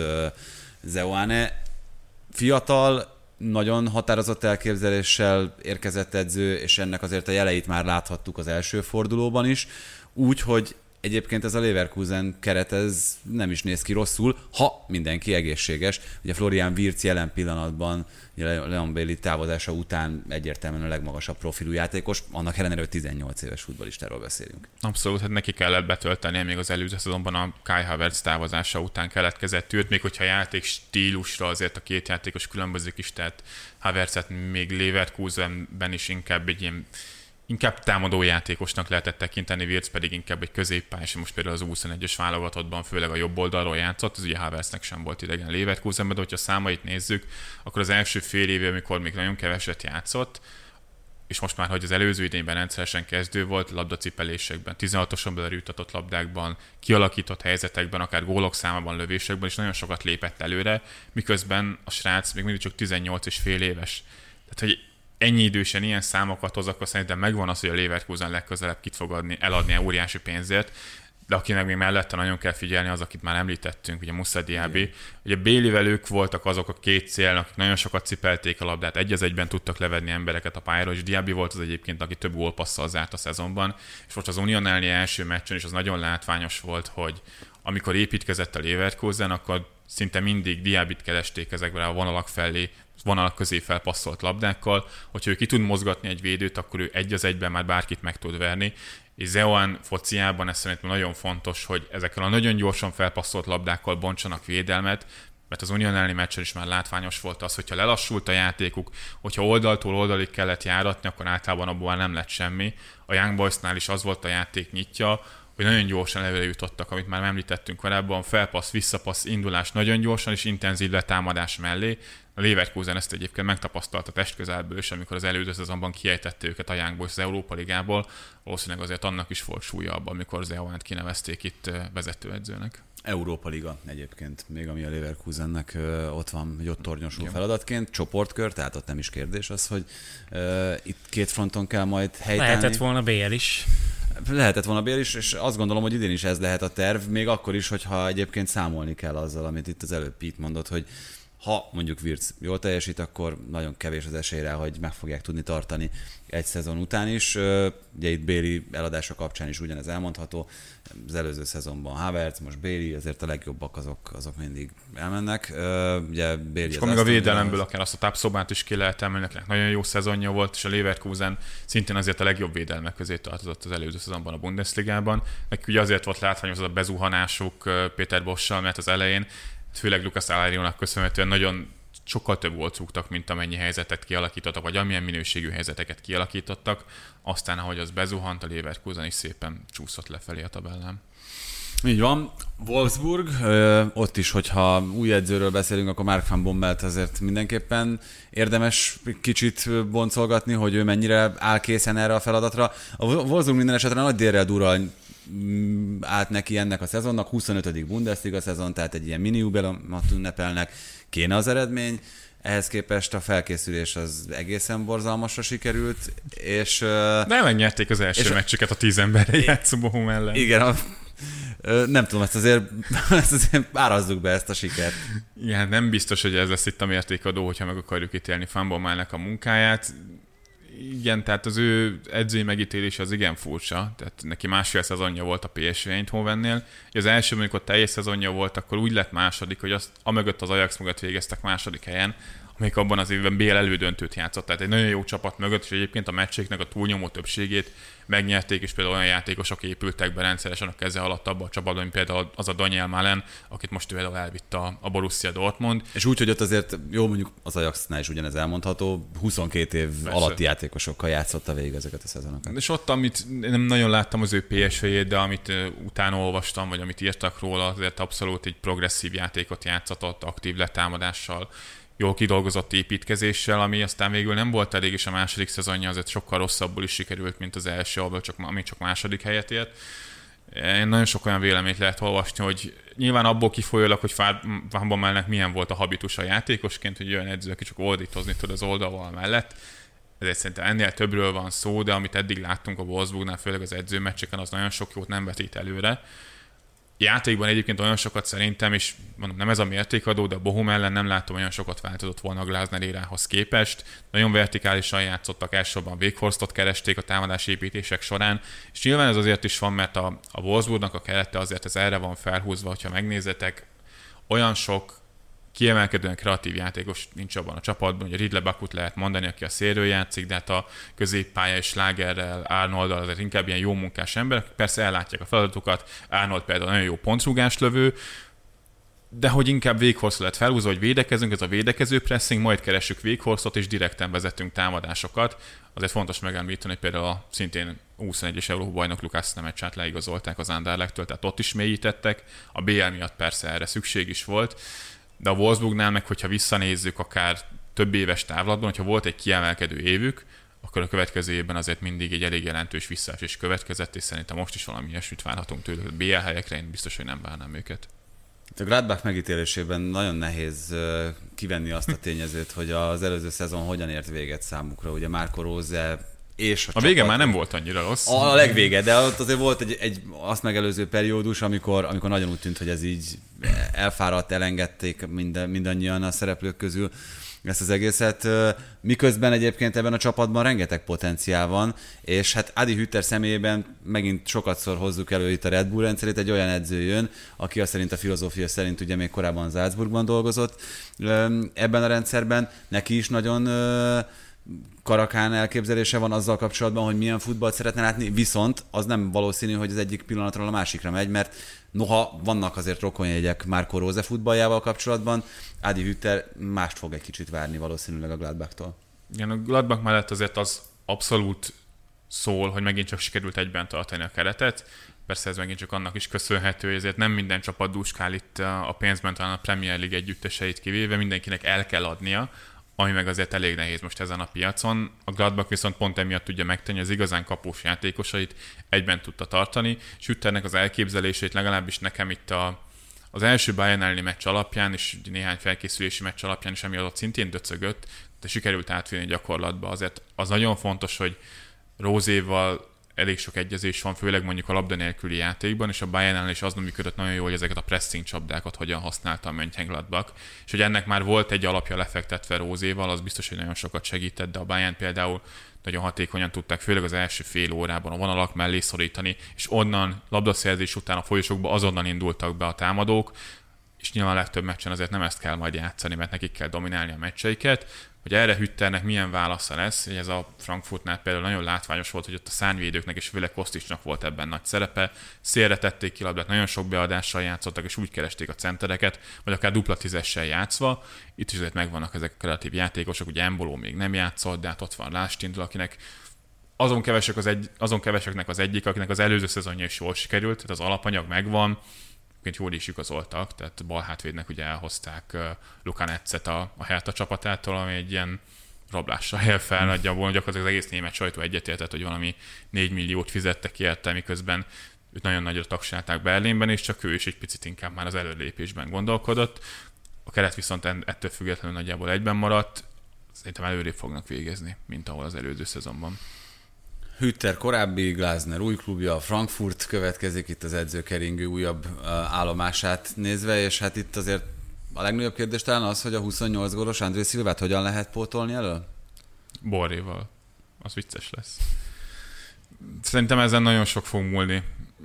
Seoane. Fiatal, nagyon határozott elképzeléssel érkezett edző, és ennek azért a jeleit már láthattuk az első fordulóban is, úgy, hogy egyébként ez a Leverkusen keret ez nem is néz ki rosszul, ha mindenki egészséges. Ugye Florian Wirtz jelen pillanatban Leon Bailey távozása után egyértelműen a legmagasabb profilú játékos, annak ellenére, hogy 18 éves futballistáról beszélünk. Abszolút, hát neki kellett betölteni, még az előző szezonban a Kai Havertz távozása után keletkezett őt, még hogyha játék stílusra azért a két játékos különbözik is, tehát Havertzet még Leverkusenben is inkább támadó játékosnak lehetett tekinteni, Wirtz pedig inkább egy középpályás, most például az U21-es válogatottban főleg a jobb oldalról játszott, ez ugye Havertznek sem volt idegen Leverkusenben, de hogyha a számait nézzük, akkor az első fél éve, amikor még nagyon keveset játszott, és most már, hogy az előző idényben rendszeresen kezdő volt, labdacipelésekben, 16-oson belül juttatott labdákban, kialakított helyzetekben, akár gólok számában, lövésekben is nagyon sokat lépett előre, miközben a srác még mindig csak 18 és fél éves. Tehát, hogy ennyi idősen ilyen számokat hoz, akkor szerintem megvan az, hogy a Leverkusen legközelebb ki fog eladni óriási pénzért, de akinek még mellette nagyon kell figyelni, az, akit már említettünk, ugye Moussa Diaby. Ugye Baileyvel ők voltak azok a két cél, akik nagyon sokat cipelték a labdát, egy az egyben tudtak levedni embereket a pályára, és Diaby volt az egyébként, aki több gólpasszal zárt a szezonban. És most az Union elleni első meccsen is az nagyon látványos volt, hogy amikor építkezett a Leverkusen, akkor szinte mindig Diabyt keresték ezekbe a vonalak közé felpasszolt labdákkal, hogyha ő ki tud mozgatni egy védőt, akkor ő egy az egyben már bárkit meg tud verni. És Zeoan fociában ez szerintem nagyon fontos, hogy ezekkel a nagyon gyorsan felpasszolt labdákkal bontsanak védelmet, mert az Union elleni meccsen is már látványos volt az, hogyha lelassult a játékuk, hogyha oldaltól oldalig kellett járatni, akkor általában abból már nem lett semmi. A Young Boysnál is az volt a játék nyitja, hogy nagyon gyorsan előre jutottak, amit már említettünk korábban, felpassz, visszapassz, indulás nagyon gyorsan és intenzív letámadás mellé. A Leverkusen ezt egyébként megtapasztalta testközelből is, amikor az előző szezonban kiejtette őket a Young Boys az Európa Ligából. Valószínűleg azért annak is volt súlya abban, amikor Zeoant kinevezték itt vezetőedzőnek. Európa Liga egyébként, még ami a Leverkusennek ott van, hogy ott tornyosul feladatként, csoportkör, tehát ott nem is kérdés az, hogy itt két fronton kell majd helytállni. Lehetett volna BL is. Lehetett volna BL is, és azt gondolom, hogy idén is ez lehet a terv, még akkor is, hogyha egyébként számolni kell azzal, amit itt az előbb Pete mondott, hogy ha mondjuk Wirtz jól teljesít, akkor nagyon kevés az esély rá, hogy meg fogják tudni tartani egy szezon után is. Ugye itt Bailey eladása kapcsán is ugyanez elmondható. Az előző szezonban Havertz, most Bailey, ezért a legjobbak azok mindig elmennek. Ugye Bailey és akkor még a védelemből akár azt a tápszobát is ki lehet emelni, nagyon jó szezonja volt, és a Leverkusen szintén azért a legjobb védelmek közé tartozott az előző szezonban a Bundesligában. Nekik ugye azért volt látványos az a bezuhanásuk Péter Bosszal, mert az elején főleg Lucas Alariónak köszönhetően nagyon sokkal több gólt rúgtak, mint amennyi helyzetet kialakítottak, vagy amilyen minőségű helyzeteket kialakítottak. Aztán, ahogy az bezuhant, a Leverkusen is szépen csúszott lefelé a tabellán. Így van. Wolfsburg, ott is, hogyha új edzőről beszélünk, akkor Mark van Bommelt azért mindenképpen érdemes kicsit boncolgatni, hogy ő mennyire áll készen erre a feladatra. A Wolfsburg minden esetre nagy délrel durran állt neki ennek a szezonnak, 25. Bundesliga szezon, tehát egy ilyen mini jubileumot ünnepelnek, kéne az eredmény, ehhez képest a felkészülés az egészen borzalmasra sikerült, és... De megnyerték az első meccsüket a 10 emberre játszó Bochum ellen. Igen, nem tudom, ezt azért árazzuk be ezt a sikert. Igen, nem biztos, hogy ez lesz itt a mértékadó, hogyha meg akarjuk ítélni Van Bommelnek a munkáját. Igen, tehát az ő edzői megítélése az igen furcsa, tehát neki másfél szezonja volt a PSV Eindhovennél. Az első, amikor teljes szezonja volt, akkor úgy lett második, hogy azt amögött az Ajax mögött végeztek második helyen, amelyik abban az évben BL elődöntőt játszott. Tehát egy nagyon jó csapat mögött, és egyébként a meccséknek a túlnyomó többségét megnyerték, és például olyan játékosok épültek be rendszeresen a keze alatt abban a csapatban, mint például az a Daniel Malen, akit most például elvitt a Borussia Dortmund. És úgy, hogy ott azért, jó mondjuk az Ajaxnál is ugyanez elmondható, 22 év alatti játékosokkal játszotta végig ezeket a szezonokat. És ott, amit nem nagyon láttam az ő PSV-jét, de amit utána olvastam, vagy amit írtak róla, azért abszolút egy progresszív játékot játszott, aktív letámadással, jól kidolgozott építkezéssel, ami aztán végül nem volt elég, és a második szezonja azért sokkal rosszabbul is sikerült, mint az első, ami csak második helyet ért. Nagyon sok olyan véleményt lehet olvasni, hogy nyilván abból kifolyólag, hogy Van Bommelnek milyen volt a habitus a játékosként, hogy olyan edző, aki csak oldítozni tud az oldalval mellett. Ezért szerintem ennél többről van szó, de amit eddig láttunk a Wolfsburgnál, főleg az edzőmeccseken, az nagyon sok jót nem vetít előre. Játékban egyébként olyan sokat szerintem, és mondom, nem ez a mértékadó, de a Bochum ellen nem látom, olyan sokat változott volna a Glasner érához képest. Nagyon vertikálisan játszottak, elsősorban Weghorstot keresték a támadási építések során, és nyilván ez azért is van, mert a Wolfsburgnak a kerete azért ez erre van felhúzva, hogyha megnézetek, olyan sok kiemelkedően kreatív játékos nincs abban a csapatban, ugye Ridley Bakut lehet mondani, aki a szélről játszik, de hát a középpálya és Schlagerrel, Arnolddal azért inkább ilyen jó munkás emberek, persze ellátják a feladatokat, Arnold például nagyon jó pontrúgáslövő, de hogy inkább Weghorst lett felhúzva, hogy védekezünk, ez a védekező pressing, majd keressük Weghorstot és direkten vezetünk támadásokat. Azért fontos megemlíteni, hogy például a szintén 21-es Európa-bajnok Lukács Nemecsát leigazolták az Anderlechtől, tehát ott is mélyítettek, a BL miatt persze erre szükség is volt. De a Wolfsburgnál meg, hogyha visszanézzük akár több éves távlatban, hogyha volt egy kiemelkedő évük, akkor a következő évben azért mindig egy elég jelentős visszaesés következett, és szerintem most is valami ilyesmit várhatunk tőlük. BL helyekre én biztos, hogy nem várnám őket. A Gladbach megítélésében nagyon nehéz kivenni azt a tényezőt, hogy az előző szezon hogyan ért véget számukra. Ugye Marco Rose és a vége már nem volt annyira rossz. A legvége, de ott azért volt egy azt megelőző periódus, amikor nagyon úgy tűnt, hogy ez így elfáradt, elengedték mindannyian a szereplők közül ezt az egészet. Miközben egyébként ebben a csapatban rengeteg potenciál van, és hát Adi Hütter személyében megint sokatszor hozzuk elő itt a Red Bull rendszerét, egy olyan edző jön, aki azt szerint a filozófia szerint ugye még korábban Salzburgban dolgozott ebben a rendszerben. Neki is nagyon karakán elképzelése van azzal kapcsolatban, hogy milyen futballt szeretne látni, viszont az nem valószínű, hogy az egyik pillanatról a másikra megy, mert noha vannak azért rokonjegyek Marco Rose futballjával kapcsolatban, Adi Hütter mást fog egy kicsit várni valószínűleg a Gladbachtól. Igen, a Gladbach mellett azért az abszolút szól, hogy megint csak sikerült egyben tartani a keretet. Persze ez megint csak annak is köszönhető, hogy ezért nem minden csapat dúskál itt a pénzben, talán a Premier League együtteseit kivéve, mindenkinek el kell adnia, ami meg azért elég nehéz most ezen a piacon. A Gladbach viszont pont emiatt tudja megtenni, az igazán kapós játékosait egyben tudta tartani, és Hütternek az elképzelését legalábbis nekem itt az első Bayern elleni meccs alapján, és néhány felkészülési meccs alapján is, ami ott szintén döcögött, de sikerült átvinni gyakorlatba. Azért az nagyon fontos, hogy Rózéval elég sok egyezés van, főleg mondjuk a labda nélküli játékban, és a Bayernnál is az működött nagyon jól, hogy ezeket a pressing csapdákat hogyan használta a Mönchengladbach, és hogy ennek már volt egy alapja lefektetve Rózéval, az biztos, hogy nagyon sokat segített, de a Bayern például nagyon hatékonyan tudták, főleg az első fél órában a vonalak mellé szorítani, és onnan labdaszerzés után a folyosókba azonnal indultak be a támadók, és nyilván a legtöbb meccsen azért nem ezt kell majd játszani, mert nekik kell dominálni a meccseiket. Hogy erre Hütternek milyen válasza lesz, hogy ez a Frankfurtnál például nagyon látványos volt, hogy ott a szárnyvédőknek és főleg Kosticsnak volt ebben nagy szerepe. Szélre tették ki labdát, nagyon sok beadással játszottak, és úgy keresték a centereket, vagy akár dupla tízessel játszva. Itt is azért megvannak ezek a kreatív játékosok, ugye Embolo még nem játszott, de hát ott van Lástindl, akinek azon keveseknek az egyik, akinek az előző szezonja is jól sikerült, tehát az alapanyag megvan, jól is igazoltak, tehát balhátvédnek ugye elhozták Luka Netzet a Hertha csapatától, ami egy ilyen rablással él fel nagyjából, gyakorlatilag az egész német sajtó egyetértett, hogy valami 4 milliót fizettek ki érte, miközben őt nagyon nagyra tagsálták Berlinben, és csak ő is egy picit inkább már az előlépésben gondolkodott. A keret viszont ettől függetlenül nagyjából egyben maradt, szerintem előrébb fognak végezni, mint ahol az előző szezonban. Hütter korábbi, Glasner új klubja, a Frankfurt következik itt az edzőkeringő újabb állomását nézve, és hát itt azért a legnagyobb kérdés talán az, hogy a 28 gólos André Silvát hogyan lehet pótolni elől? Borréval. Az vicces lesz. Szerintem ezen nagyon sok fog múlni.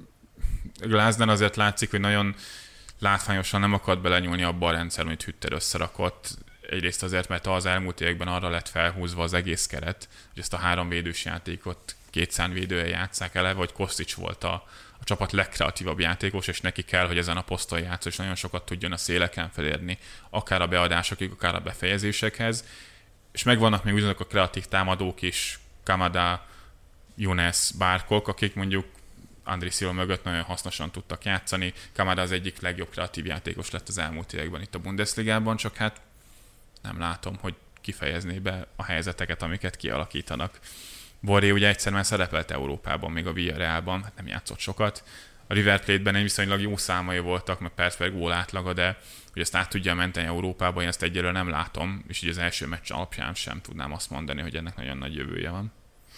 Glasner azért látszik, hogy nagyon látványosan nem akart belenyúlni abba a rendszerbe, amit Hütter összerakott. Egyrészt azért, mert az elmúlt években arra lett felhúzva az egész keret, hogy ezt a 3 védős játékot 2 szárnyvédővel játsszák eleve, hogy Kostić volt a csapat legkreatívabb játékos, és neki kell, hogy ezen a poszton játszol, és nagyon sokat tudjon a széleken felérni, akár a beadásokig, akár a befejezésekhez. És megvannak még ugyanazok a kreatív támadók is, Kamada, Younes, Barkok, akik mondjuk André Silva mögött nagyon hasznosan tudtak játszani. Kamada az egyik legjobb kreatív játékos lett az elmúlt években itt a Bundesligában, csak hát nem látom, hogy kifejezné be a helyzeteket, amiket kialakítanak. Borré ugye egyszer már szerepelt Európában, még a Villarrealban, hát nem játszott sokat. A River Plate-ben egy viszonylag jó számai voltak, mert persze gól átlaga, de hogy ezt át tudja menteni Európába, én ezt egyelőre nem látom, és így az első meccs alapján sem tudnám azt mondani, hogy ennek nagyon nagy jövője van.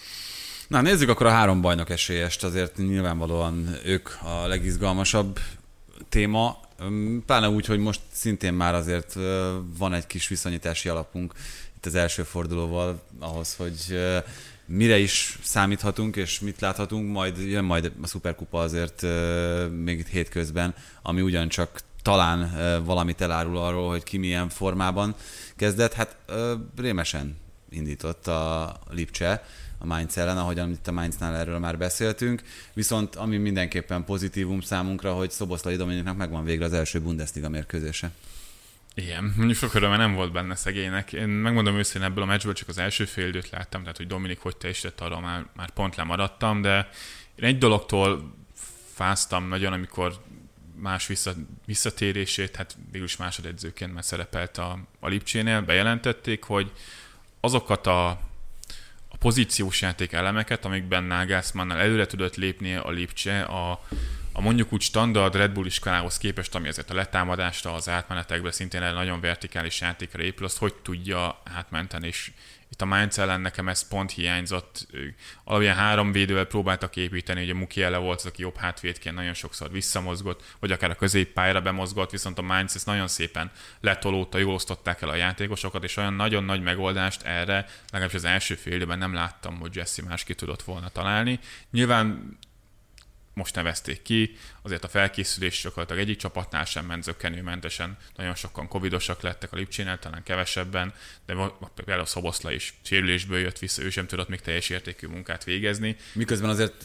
Na nézzük akkor a 3 bajnok esélyest, azért nyilvánvalóan ők a legizgalmasabb téma, pláne úgy, hogy most szintén már azért van egy kis viszonyítási alapunk itt az első fordulóval ahhoz, hogy mire is számíthatunk, és mit láthatunk, jön majd a Szuperkupa azért még itt hétközben, ami ugyancsak talán valamit elárul arról, hogy ki milyen formában kezdett. Hát rémesen indított a Lipcse a Mainz ellen, ahogyan itt a Mainznál erről már beszéltünk, viszont ami mindenképpen pozitívum számunkra, hogy Szoboszlai Dominiknak megvan végre az első Bundesliga mérkőzése. Igen, mondjuk sok öröme nem volt benne szegénynek. Én megmondom őszintén, ebből a meccsből csak az első fél időt láttam, tehát hogy Dominik hogy teljesített, arra már pont lemaradtam, de én egy dologtól fáztam nagyon, amikor más visszatérését, hát végülis másodedzőként már szerepelt a Lipcsénél, bejelentették, hogy azokat a pozíciós játék elemeket, amikben Nagelsmannnal előre tudott lépni a Lipcse, a a mondjuk úgy standard Red Bull iskolához képest, ami azért a letámadásra, az átmenetekben szintén egy nagyon vertikális játékra épül, azt hogy tudja átmenteni, és itt a Mainz ellen nekem ez pont hiányzott. Alapján 3 védővel próbáltak építeni, ugye Mukiele volt az, aki jobb hátvédként nagyon sokszor visszamozgott, vagy akár a középpályára bemozgott, viszont a Mainz ezt nagyon szépen letolódta, jól osztották el a játékosokat, és olyan nagyon nagy megoldást erre, legalábbis az első fél időben nem láttam, hogy Jesse más ki tudott volna találni. Nyilván most nevezték ki, azért a felkészülés sokkal egyik csapatnál sem ment zökkenőmentesen, nagyon sokan covidosak lettek a Lipcsénél, talán kevesebben, de például a Szoboszlai is sérülésből jött vissza, ő sem tudott még teljes értékű munkát végezni. Miközben azért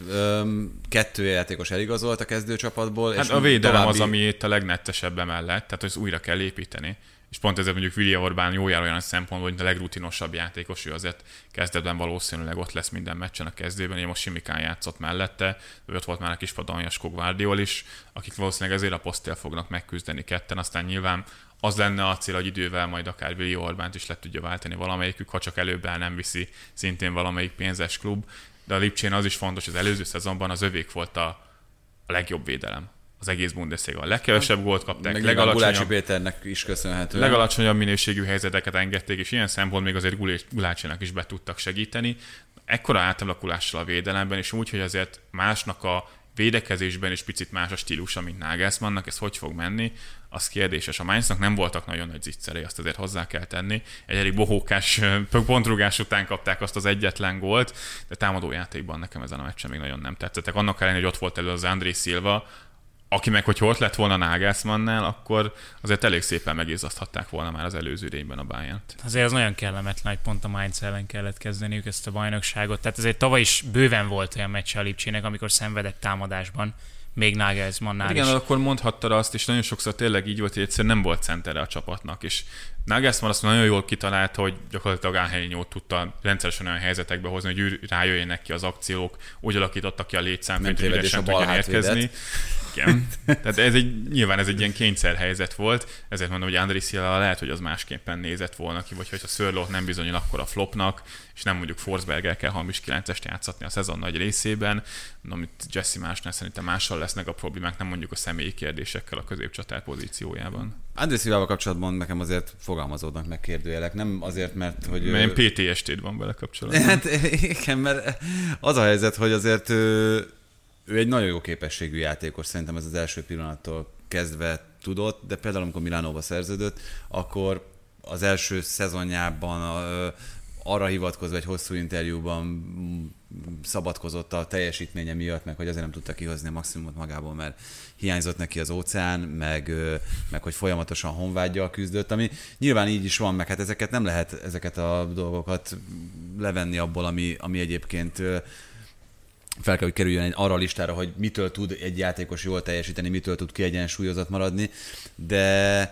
2 játékos eligazolt a kezdőcsapatból. Hát és a védelem további... az, ami itt a legnettesebb emellett, tehát ezt újra kell építeni. És pont ezért mondjuk Willi Orbán jó jár olyan szempontból, hogy a legrutinosabb játékos, ő azért kezdetben valószínűleg ott lesz minden meccsen a kezdőben, én most Simikán játszott mellette, ott volt már a kispadon Jaskó Guardiol is, akik valószínűleg ezért a poszttel fognak megküzdeni ketten, aztán nyilván az lenne a cél, hogy idővel majd akár Willi Orbánt is le tudja váltani valamelyikük, ha csak előbb el nem viszi szintén valamelyik pénzes klub, de a Lipcsén az is fontos, az előző szezonban az övék volt a legjobb védelem. Az egész Bundesliga. A legkevesebb gólt kapták, Gulácsi Péternek is köszönhetően. Legalacsonyabb minőségű helyzeteket engedték, és ilyen szempont még azért Gulácsinak is be tudtak segíteni. Ekkora átalakulással a védelemben, és úgy, hogy azért másnak a védekezésben is picit más a stílusa, mint Nagelsmannnak, ez hogy fog menni, az kérdéses. A Mainznak nem voltak nagyon nagy zicserei, azt azért hozzá kell tenni. Egy elég bohókás pontrugás után kapták azt az egyetlen gólt, de támadójátékban nekem ezen a meccsen még nagyon nem tetszettek. Annak ellenére, hogy ott volt elő az André Silva, aki meg, hogyha ott lett volna Nagelsmannnál, akkor azért elég szépen megizzaszthatták volna már az előző idényben a Bayernt. Azért az nagyon kellemetlen, hogy pont a Mainz ellen kellett kezdeniük ezt a bajnokságot. Tehát azért tavaly is bőven volt olyan meccs a Lipcsének, amikor szenvedett támadásban, még Nagelsmannnál igen, is. akkor mondhattad azt, és nagyon sokszor tényleg így volt, hogy egyszerűen nem volt centere a csapatnak, és Nagelsmann azt nagyon jól kitalált, hogy gyakorlatilag Angelnyót tudta rendszeresen olyan helyzetekbe hozni, hogy ő rájöjjenek ki az akciók, úgy alakította ki a létszámot, hogy üresen tudjon érkezni. Igen. Tehát nyilván ez egy ilyen kényszerhelyzet volt, ezért mondom, hogy André Silva lehet, hogy az másképpen nézett volna ki, vagy hogyha Sörloth nem bizonyul akkor a flopnak, és nem mondjuk Forsberggel kell hamis 9-est játszatni a szezon nagy részében. Mondom, itt Jesse másnál szerintem mással lesznek a problémák, nem mondjuk a személyi kérdésekkel a középcsatár pozíciójában. André Silvával kapcsolatban nekem azért fogalmazódnak meg kérdőjelek, nem azért, mert hogy... Mert PTSD-d van vele kapcsolatban. Hát igen, mert az a helyzet, hogy azért ő egy nagyon jó képességű játékos, szerintem ez az első pillanattól kezdve tudott, de például amikor Milánóba szerződött, akkor az első szezonjában arra hivatkozva egy hosszú interjúban szabadkozott a teljesítménye miatt, meg hogy azért nem tudta kihozni a maximumot magából, mert hiányzott neki az óceán, meg hogy folyamatosan honvággyal küzdött, ami nyilván így is van, meg hát ezeket nem lehet, ezeket a dolgokat levenni abból, ami egyébként fel kell, hogy kerüljön arra a listára, hogy mitől tud egy játékos jól teljesíteni, mitől tud kiegyensúlyozott maradni, de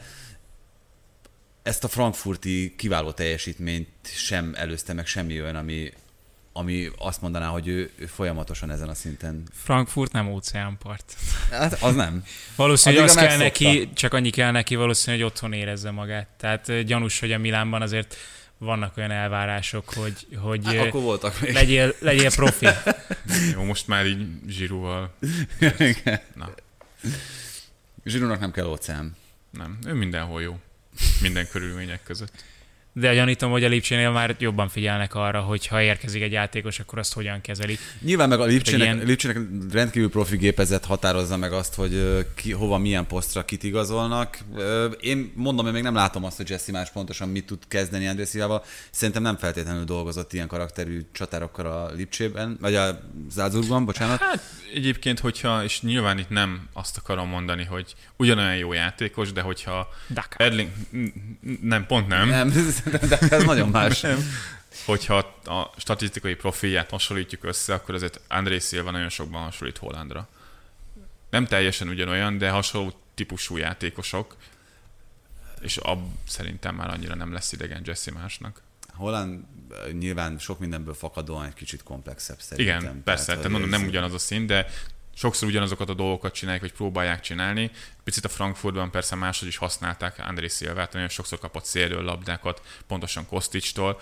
ezt a frankfurti kiváló teljesítményt sem előzte meg semmi olyan, ami azt mondaná, hogy ő folyamatosan ezen a szinten. Frankfurt nem óceánpart. Hát az nem. Valószínűleg az kell neki, csak annyi kell neki valószínűleg, hogy otthon érezze magát. Tehát gyanús, hogy a Milánban azért vannak olyan elvárások, hogy hát, akkor voltak még. Legyél profi. Jó, most már így Giroud-val. Na. Giroudnak nem kell óceán. Nem, ő mindenhol jó. Minden körülmények között. De gyanítom, hogy a Lipcsénél már jobban figyelnek arra, hogy ha érkezik egy játékos, akkor azt hogyan kezelik. Nyilván meg a Lipcsének rendkívül profi gépezet határozza meg azt, hogy hova, milyen posztra kit igazolnak. Én mondom, hogy még nem látom azt, hogy Jesse más pontosan mit tud kezdeni André Silvával. Szerintem nem feltétlenül dolgozott ilyen karakterű csatárokkal a Lipcsében, vagy a Salzburgban, bocsánat. Hát egyébként, hogyha, és nyilván itt nem azt akarom mondani, hogy ugyanolyan jó játékos, de hogyha Erling, nem, pont nem. De ez nagyon más. Hogyha a statisztikai profilját hasonlítjuk össze, akkor azért André Silva nagyon sokban hasonlít Haalandra. Nem teljesen ugyanolyan, de hasonló típusú játékosok, és szerintem már annyira nem lesz idegen Jesse másnak. Haaland nyilván sok mindenből fakadóan egy kicsit komplexebb szerintem. Igen, persze, tehát mondom, nem ugyanaz a szín, de sokszor ugyanazokat a dolgokat csinálják, vagy próbálják csinálni. Picit a Frankfurtban persze máshogy is használták André Silvát, nagyon sokszor kapott szélről labdákat, pontosan Kosticstól.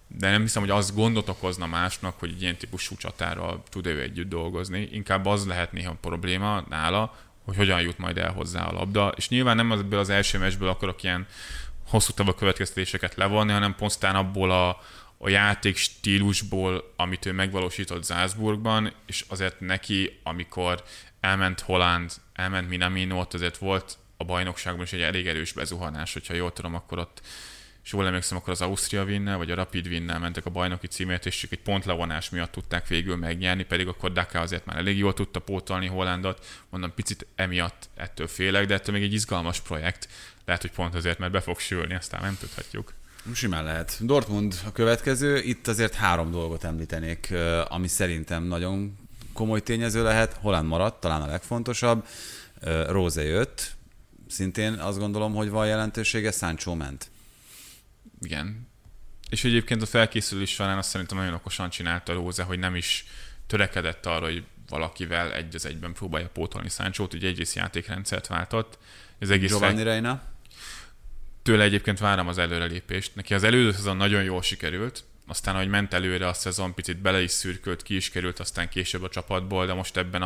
de nem hiszem, hogy az gondot okozna másnak, hogy egy ilyen típusú csatárral tud ő együtt dolgozni. Inkább az lehet néha probléma nála, hogy hogyan jut majd el hozzá a labda. És nyilván nem ebből az első meccsből akarok ilyen hosszú távú következtetéseket levonni, hanem pontán abból a játék stílusból, amit ő megvalósított Salzburgban, és azért neki, amikor elment Haaland, elment Minamino, ott azért volt a bajnokságban is egy elég erős bezuhanás, hogyha jól tudom, akkor ott, és jól emlékszem, akkor az Austria Winnel, vagy a Rapid Winnel mentek a bajnoki címért, és csak egy pontlevonás miatt tudták végül megnyerni, pedig akkor Daka azért már elég jól tudta pótolni Haalandot, mondom, picit emiatt ettől félek, de ettől még egy izgalmas projekt, lehet, hogy pont azért, mert be fog sülni, aztán nem tudhatjuk. Simán lehet. Dortmund a következő, itt azért 3 dolgot említenék, ami szerintem nagyon komoly tényező lehet. Haaland maradt, talán a legfontosabb. Rose jött, szintén azt gondolom, hogy van jelentősége, Sancho ment. Igen. És egyébként a felkészülés során azt szerintem nagyon okosan csinálta Rose, hogy nem is törekedett arra, hogy valakivel egy az egyben próbálja pótolni Sanchót, ugye egyrészt játékrendszert váltott. Ez egész Giovanni Reina? Tőle egyébként várom az előrelépést. Neki az előző szezon nagyon jól sikerült, aztán, ahogy ment előre a szezon, picit bele is szürkült, ki is került, aztán később a csapatból, de most abban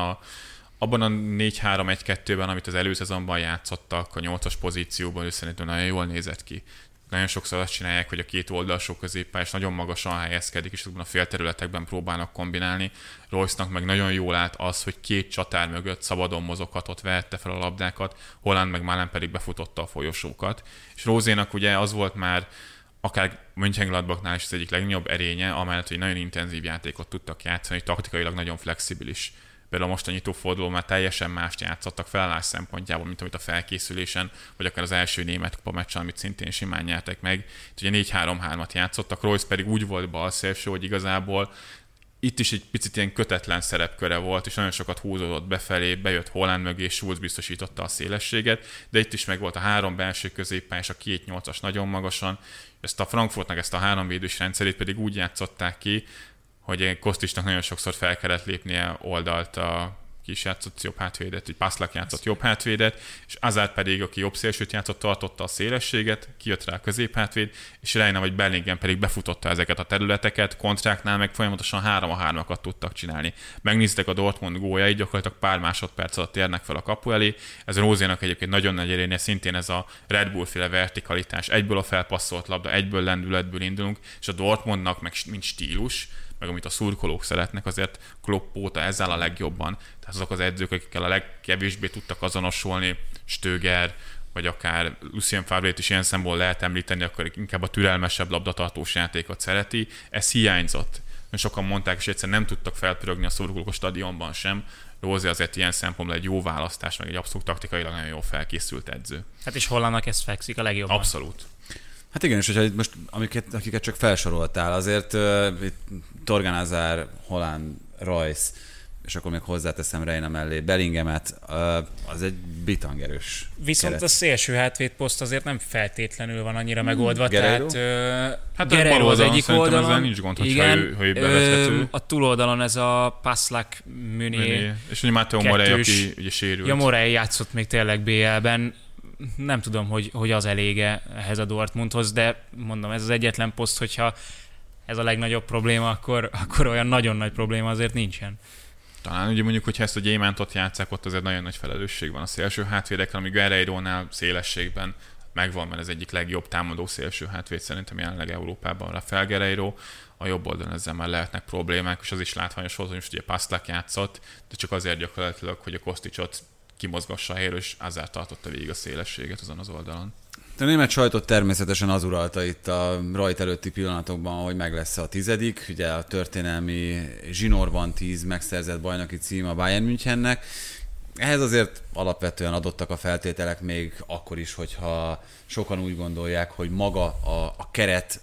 a 4-3-1-2-ben, amit az előszezonban játszottak, a 8-as pozícióban, ő szerintem nagyon jól nézett ki. Nagyon sokszor azt csinálják, hogy a két oldalsó középpályás nagyon magasan helyezkedik, és azokban a félterületekben próbálnak kombinálni. Royce-nak meg nagyon jól állt az, hogy két csatár mögött szabadon mozoghatott, vehette fel a labdákat, Haaland meg Malen pedig befutotta a folyosókat. És Rose-nak ugye az volt már akár Mönchengladbachnál is az egyik legnagyobb erénye, amellett, hogy nagyon intenzív játékot tudtak játszani, taktikailag nagyon flexibilis. Például most a nyitóforduló már teljesen mást játszottak felállás szempontjából, mint amit a felkészülésen, vagy akár az első német kupa meccsen, amit szintén simán nyertek meg. Itt ugye 4-3-3-at játszottak, Royce pedig úgy volt balszélső, hogy igazából itt is egy picit ilyen kötetlen szerepköre volt, és nagyon sokat húzódott befelé, bejött Haaland mögé, és Schulz biztosította a szélességet, de itt is meg volt a 3 belső középpályás, a 2-8-as nagyon magasan, ezt a Frankfurtnak ezt a 3 védős rendszerét pedig úgy játszották ki, hogy Kosticnak nagyon sokszor fel kellett lépnie oldalt a kis játszott jobb hátvédet, hogy Paslak játszott jobb hátvédet, és Hazard pedig, aki jobb szélsőt játszott, tartotta a szélességet, kijött rá a középhátvéd, és Reina vagy Bellingham pedig befutotta ezeket a területeket, kontráknál meg folyamatosan 3-3-akat tudtak csinálni. Megnéztek a Dortmund góljait, gyakorlatilag pár másodperc alatt érnek fel a kapu elé. Ez Rose-nak egyébként nagyon nagy erénye, szintén ez a Red Bull-féle vertikalitás, egyből a felpasszolt labda, egyből lendületből indulunk, és a Dortmundnak meg mint stílus, meg amit a szurkolók szeretnek, azért Klopp óta ezzel a legjobban. Tehát azok az edzők, akikkel a legkevésbé tudtak azonosulni, Stöger, vagy akár Lucien Favre-t is ilyen szemból lehet említeni, akkor inkább a türelmesebb labdatartós játékot szereti. Ez hiányzott. Sokan mondták, és egyszer nem tudtak felpörögni a szurkolók a stadionban sem. Rose azért ilyen szempontból egy jó választás, meg egy abszolút taktikailag nagyon jól felkészült edző. Hát és Hollandnak ez fekszik a legjobban. Abszolút. Hát igen, és hogyha most akiket csak felsoroltál, azért itt Torgan Hazard, Haaland, Royce, és akkor még hozzáteszem Reina mellé Bellinghamet, az egy bitangerős Viszont keret. a szélső hátvédposzt azért nem feltétlenül van annyira megoldva, Guerreiro? tehát Hát Guerreiro az egyik oldalon, ezzel nincs gond, igen, hogy bevethető. A túloldalon ez a Paslak Meunier És ugye Matteo Morey, aki ugye sérült. Ja, Morey játszott még tényleg BL-ben, nem tudom, hogy az elége ehhez a Dortmundhoz, de mondom, ez az egyetlen poszt, hogyha ez a legnagyobb probléma, akkor olyan nagyon nagy probléma azért nincsen. Talán ugye mondjuk, hogyha ezt a gyémántot játsszák, ott azért nagyon nagy felelősség van a szélső hátvédekkel, ami Guerreirónál szélességben megvan, mert ez egyik legjobb támadó szélső hátvéd szerintem jelenleg Európában Rafael Guerreiro. A jobb oldalon ezzel már lehetnek problémák, és az is látványos volt, hogy most ugye Paslak játszott, de csak azért gyakorlatilag, hogy a Kosticot kimozgassa a helyről, és Hazard tartotta végig a szélességet azon az oldalon. A német sajtot természetesen az uralta itt a rajt előtti pillanatokban, hogy meg lesz a 10. Ugye a történelmi zsinórban 10 megszerzett bajnoki cím a Bayern Münchennek. Ehhez azért alapvetően adottak a feltételek még akkor is, hogyha sokan úgy gondolják, hogy maga a keret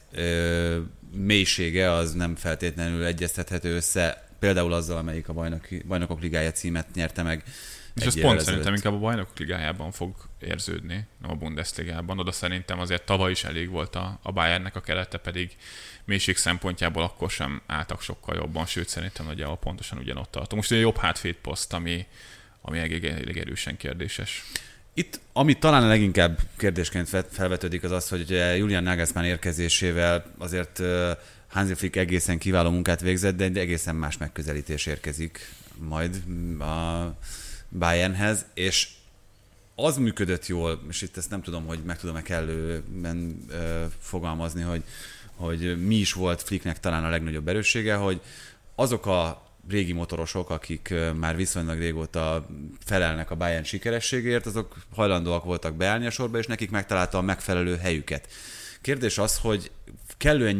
mélysége az nem feltétlenül egyeztethető össze, például azzal, amelyik a Bajnokok Ligája címet nyerte meg. És ez pont szerintem inkább a Bajnokok Ligájában fog érződni, nem a Bundesligában. Oda szerintem azért tavaly is elég volt a Bayernnek a kerete, pedig mélység szempontjából akkor sem álltak sokkal jobban, sőt szerintem nagyjából pontosan ugyanott tartunk. Most egy jobb hátvédposzt, ami elég erősen kérdéses. Itt, ami talán leginkább kérdésként felvetődik, az az, hogy Julian Nagelsmann érkezésével azért Hansi Flick egészen kiváló munkát végzett, de egy egészen más megközelítés érkezik majd a Bayernhez, és az működött jól, és itt ezt nem tudom, hogy meg tudom-e kellően fogalmazni, hogy mi is volt Flicknek talán a legnagyobb erőssége, hogy azok a régi motorosok, akik már viszonylag régóta felelnek a Bayern sikerességért, azok hajlandóak voltak beállni a sorba, és nekik megtalálta a megfelelő helyüket. Kérdés az, hogy kellően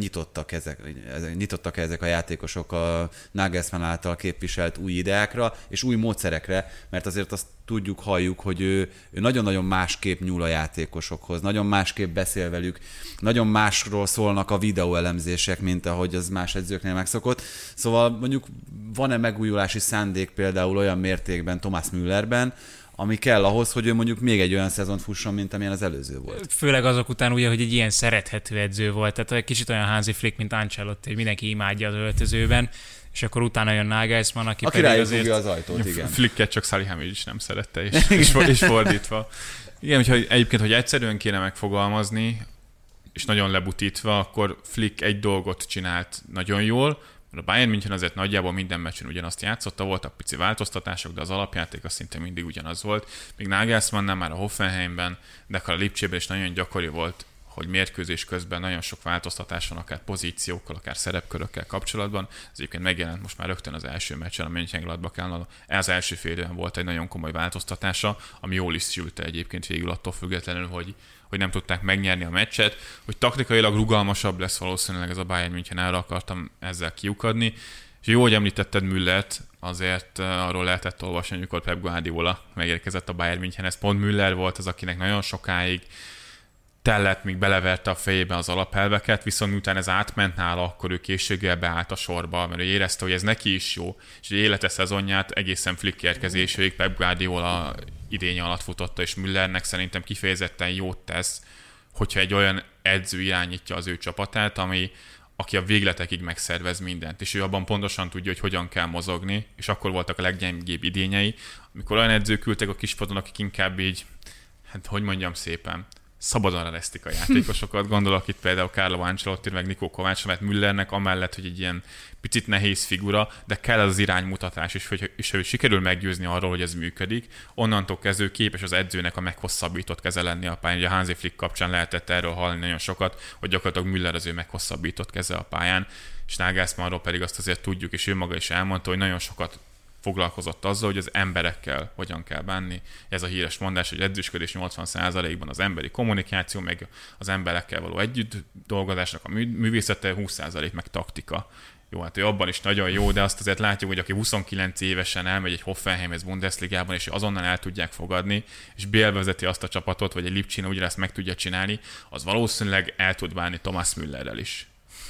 nyitottak ezek a játékosok a Nagelsmann által képviselt új ideákra és új módszerekre, mert azért azt tudjuk, halljuk, hogy ő nagyon-nagyon másképp nyúl a játékosokhoz, nagyon másképp beszél velük, nagyon másról szólnak a videóelemzések, mint ahogy az más edzőknél megszokott. Szóval mondjuk van-e megújulási szándék például olyan mértékben Thomas Müllerben, ami kell ahhoz, hogy ő mondjuk még egy olyan szezont fusson, mint amilyen az előző volt. Főleg azok után ugye, hogy egy ilyen szerethető edző volt, tehát egy kicsit olyan Hansi Flick, mint Ancelotti, hogy mindenki imádja az öltözőben, és akkor utána jön Nagelsmann, aki pedig azért... az ajtót, igen. Flicket csak Salihamidzic nem szerette, és fordítva. Igen, úgyhogy egyébként, hogy egyszerűen kéne megfogalmazni, és nagyon lebutítva, akkor Flick egy dolgot csinált nagyon jól, a Bayern München azért nagyjából minden meccsen ugyanazt játszotta, voltak pici változtatások, de az alapjáték az szinte mindig ugyanaz volt. Még Nagelsmannnál már a Hoffenheimben, de akár a Lipcsében is nagyon gyakori volt, hogy mérkőzés közben nagyon sok változtatás van, akár pozíciókkal, akár szerepkörökkel kapcsolatban. Ez egyébként megjelent most már rögtön az első meccsen, a Mönchengladbach-nál. Ez első fél időben volt egy nagyon komoly változtatása, ami jól is sülte egyébként végül attól függetlenül, hogy nem tudták megnyerni a meccset, hogy taktikailag rugalmasabb lesz valószínűleg ez a Bayern München, erre akartam ezzel kiukadni. És jó, hogy említetted Müllert, azért arról lehetett olvasni, amikor Pep Guardiola megérkezett a Bayern Münchenhez. Pont Müller volt az, akinek nagyon sokáig tellett, míg beleverte a fejébe az alapelveket, viszont miután ez átment nála, akkor ő készséggel beállt a sorba, mert ő érezte, hogy ez neki is jó, és egy élete szezonját egészen Flick érkezéséig Pep Guardiola idénye alatt futotta, és Müllernek szerintem kifejezetten jót tesz, hogyha egy olyan edző irányítja az ő csapatát, aki a végletekig megszervez mindent, és ő abban pontosan tudja, hogy hogyan kell mozogni, és akkor voltak a leggyengébb idényei, amikor olyan edzők ültek a kispadon, akik inkább így, hát hogy mondjam szépen, szabadon eresztik a játékosokat. Gondolok itt például Carlo Ancelotti, meg Niko Kovács, mert Müllernek amellett, hogy egy ilyen picit nehéz figura, de kell az iránymutatás is, és ő sikerül meggyőzni arról, hogy ez működik. Onnantól kezdő képes az edzőnek a meghosszabbított keze lenni a pályán. Ugye a Hansi Flick kapcsán lehetett erről hallani nagyon sokat, hogy gyakorlatilag Müller az ő meghosszabbított keze a pályán, és Nagelsmannról pedig azt azért tudjuk, és ő maga is elmondta, hogy nagyon sokat foglalkozott azzal, hogy az emberekkel hogyan kell bánni. Ez a híres mondás, hogy edzősködés 80%-ban az emberi kommunikáció, meg az emberekkel való együtt dolgozásnak a művészete, 20% meg taktika. Jó, hát ő abban is nagyon jó, de azt azért látjuk, hogy aki 29 évesen elmegy egy Hoffenheimhez Bundesligában, és azonnal el tudják fogadni, és Bél vezeti azt a csapatot, vagy egy Lipcsina ugyanezt meg tudja csinálni, az valószínűleg el tud bánni Thomas Müllerrel is.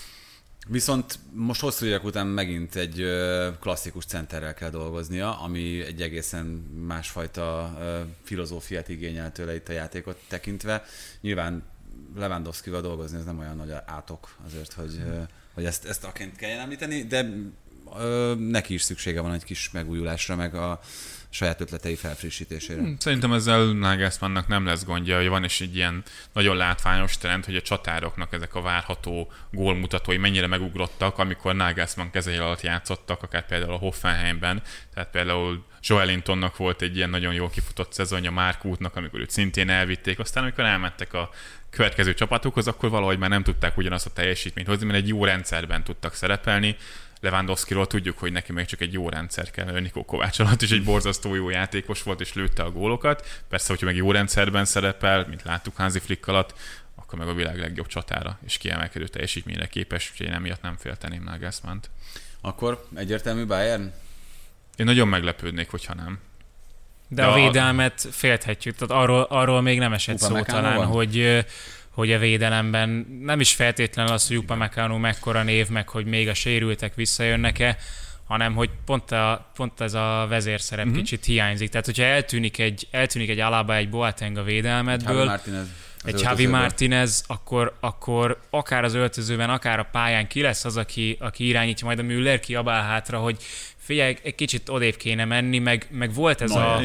Viszont most hosszú évek után megint egy klasszikus centerrel kell dolgoznia, ami egy egészen másfajta filozófiát igényel tőle itt a játékot tekintve. Nyilván Lewandowskival dolgozni, ez nem olyan nagy átok azért, hogy ezt aként kelljen említeni, de neki is szüksége van egy kis megújulásra, meg a saját ötletei felfrissítésére. Szerintem ezzel Nagelsmannnak nem lesz gondja, hogy van is egy ilyen nagyon látványos trend, hogy a csatároknak ezek a várható gólmutatói mennyire megugrottak, amikor Nagelsmann kezei alatt játszottak, akár például a Hoffenheimben. Tehát például Joelintonnak volt egy ilyen nagyon jól kifutott szezonja, Mark Woodnak, amikor őt szintén elvitték, aztán amikor elmentek a következő csapatokhoz, akkor valahogy már nem tudták ugyanazt a teljesítményt hozni, mert egy jó rendszerben tudtak szerepelni. Lewandowskiról tudjuk, hogy neki még csak egy jó rendszer kell, mert Niko Kovács alatt is egy borzasztó jó játékos volt, és lőtte a gólokat. Persze, hogyha meg jó rendszerben szerepel, mint láttuk Hansi Flick alatt, akkor meg a világ legjobb csatára és kiemelkedő teljesítményre képes, úgyhogy én emiatt nem félteném Nagelsmannt. Akkor egyértelmű Bayern? Én nagyon meglepődnék, hogyha nem. De a védelmet félthetjük, tehát arról még nem esett szó talán, hogy a védelemben nem is feltétlenül az, hogy Upamecano mekkora név, meg hogy még a sérültek visszajönnek-e, hanem hogy pont ez a vezérszerep kicsit hiányzik. Tehát, hogyha eltűnik egy Alaba, egy Boateng a védelmedből, egy Javi Martinez, akkor akár az öltözőben, akár a pályán ki lesz az, aki irányítja, majd a Müller kiabál hátra, hogy figyelj, egy kicsit odébb kéne menni, meg volt ez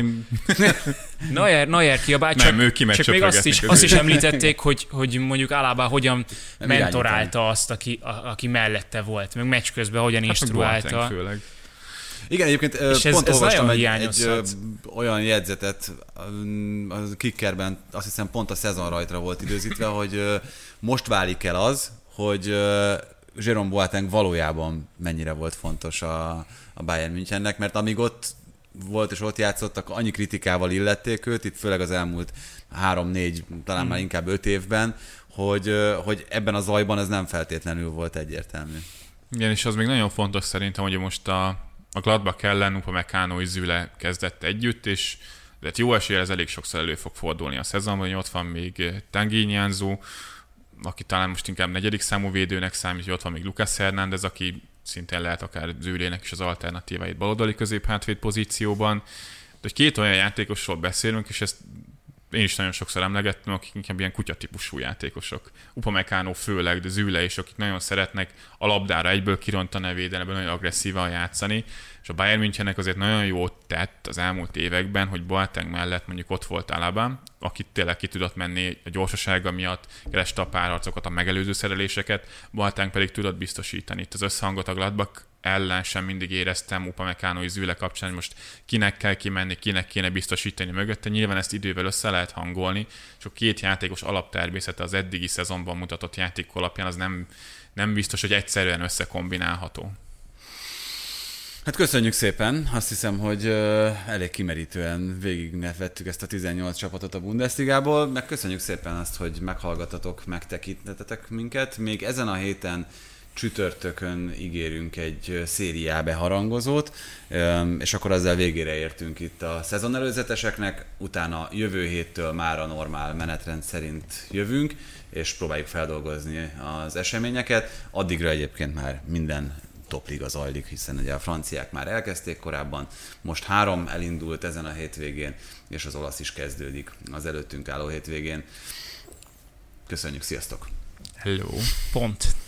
Neuer kiabál, csak még azt is említették, hogy mondjuk Alaba hogyan mentorálta azt, aki mellette volt, meg meccs közben hogyan instruálta. Igen, egyébként pont olvastam egy olyan jegyzetet, a Kickerben azt hiszem pont a szezonrajtra volt időzítve, hogy most válik el az, hogy Jérôme Boateng valójában mennyire volt fontos a Bayern Münchennek, mert amíg ott volt és ott játszottak, annyi kritikával illették őt, itt főleg az elmúlt 3-4, talán már inkább 5 évben, hogy ebben a zajban ez nem feltétlenül volt egyértelmű. Igen, és az még nagyon fontos szerintem, hogy most a Gladbach ellen Upamecano és Süle kezdett együtt, és de jó eséllyel ez elég sokszor elő fog fordulni a szezonban, hogy ott van még Tanguy Nianzou, aki talán most inkább 4. számú védőnek számít, hogy ott van még Lucas Hernández, aki szintén lehet akár Sülének is az alternatíváit baloldali középhátvéd pozícióban. De hogy két olyan játékosról beszélünk, és ezt én is nagyon sokszor emlegettem, akik inkább ilyen kutyatípusú játékosok. Upamecano főleg, de Süle is, akik nagyon szeretnek a labdára egyből kirontani a védelemben, nagyon agresszívan játszani. És a Bayern Münchennek azért nagyon jót tett az elmúlt években, hogy Boateng mellett mondjuk ott volt Alaba, akit tényleg ki tudott menni a gyorsasága miatt, kereste a párharcokat, a megelőző szereléseket, Boateng pedig tudott biztosítani. Itt az összhangot a Gladbach ellen sem mindig éreztem Upamecano és Süle kapcsán, hogy most kinek kell kimenni, kinek kéne biztosítani mögötte. Nyilván ezt idővel össze lehet hangolni, és a két játékos alaptermészete az eddigi szezonban mutatott játék alapján az nem biztos, hogy egyszerűen összekombinálható. Hát köszönjük szépen, azt hiszem, hogy elég kimerítően végigvettük ezt a 18 csapatot a Bundesligából, meg köszönjük szépen azt, hogy meghallgatatok, megtekintetetek minket. Még ezen a héten csütörtökön ígérünk egy szériá beharangozót, és akkor ezzel végére értünk itt a szezonelőzeteseknek, utána jövő héttől már a normál menetrend szerint jövünk, és próbáljuk feldolgozni az eseményeket. Addigra egyébként már minden topliga zajlik, hiszen ugye a franciák már elkezdték korábban, most 3 elindult ezen a hétvégén, és az olasz is kezdődik az előttünk álló hétvégén. Köszönjük, sziasztok! Hello! Pont!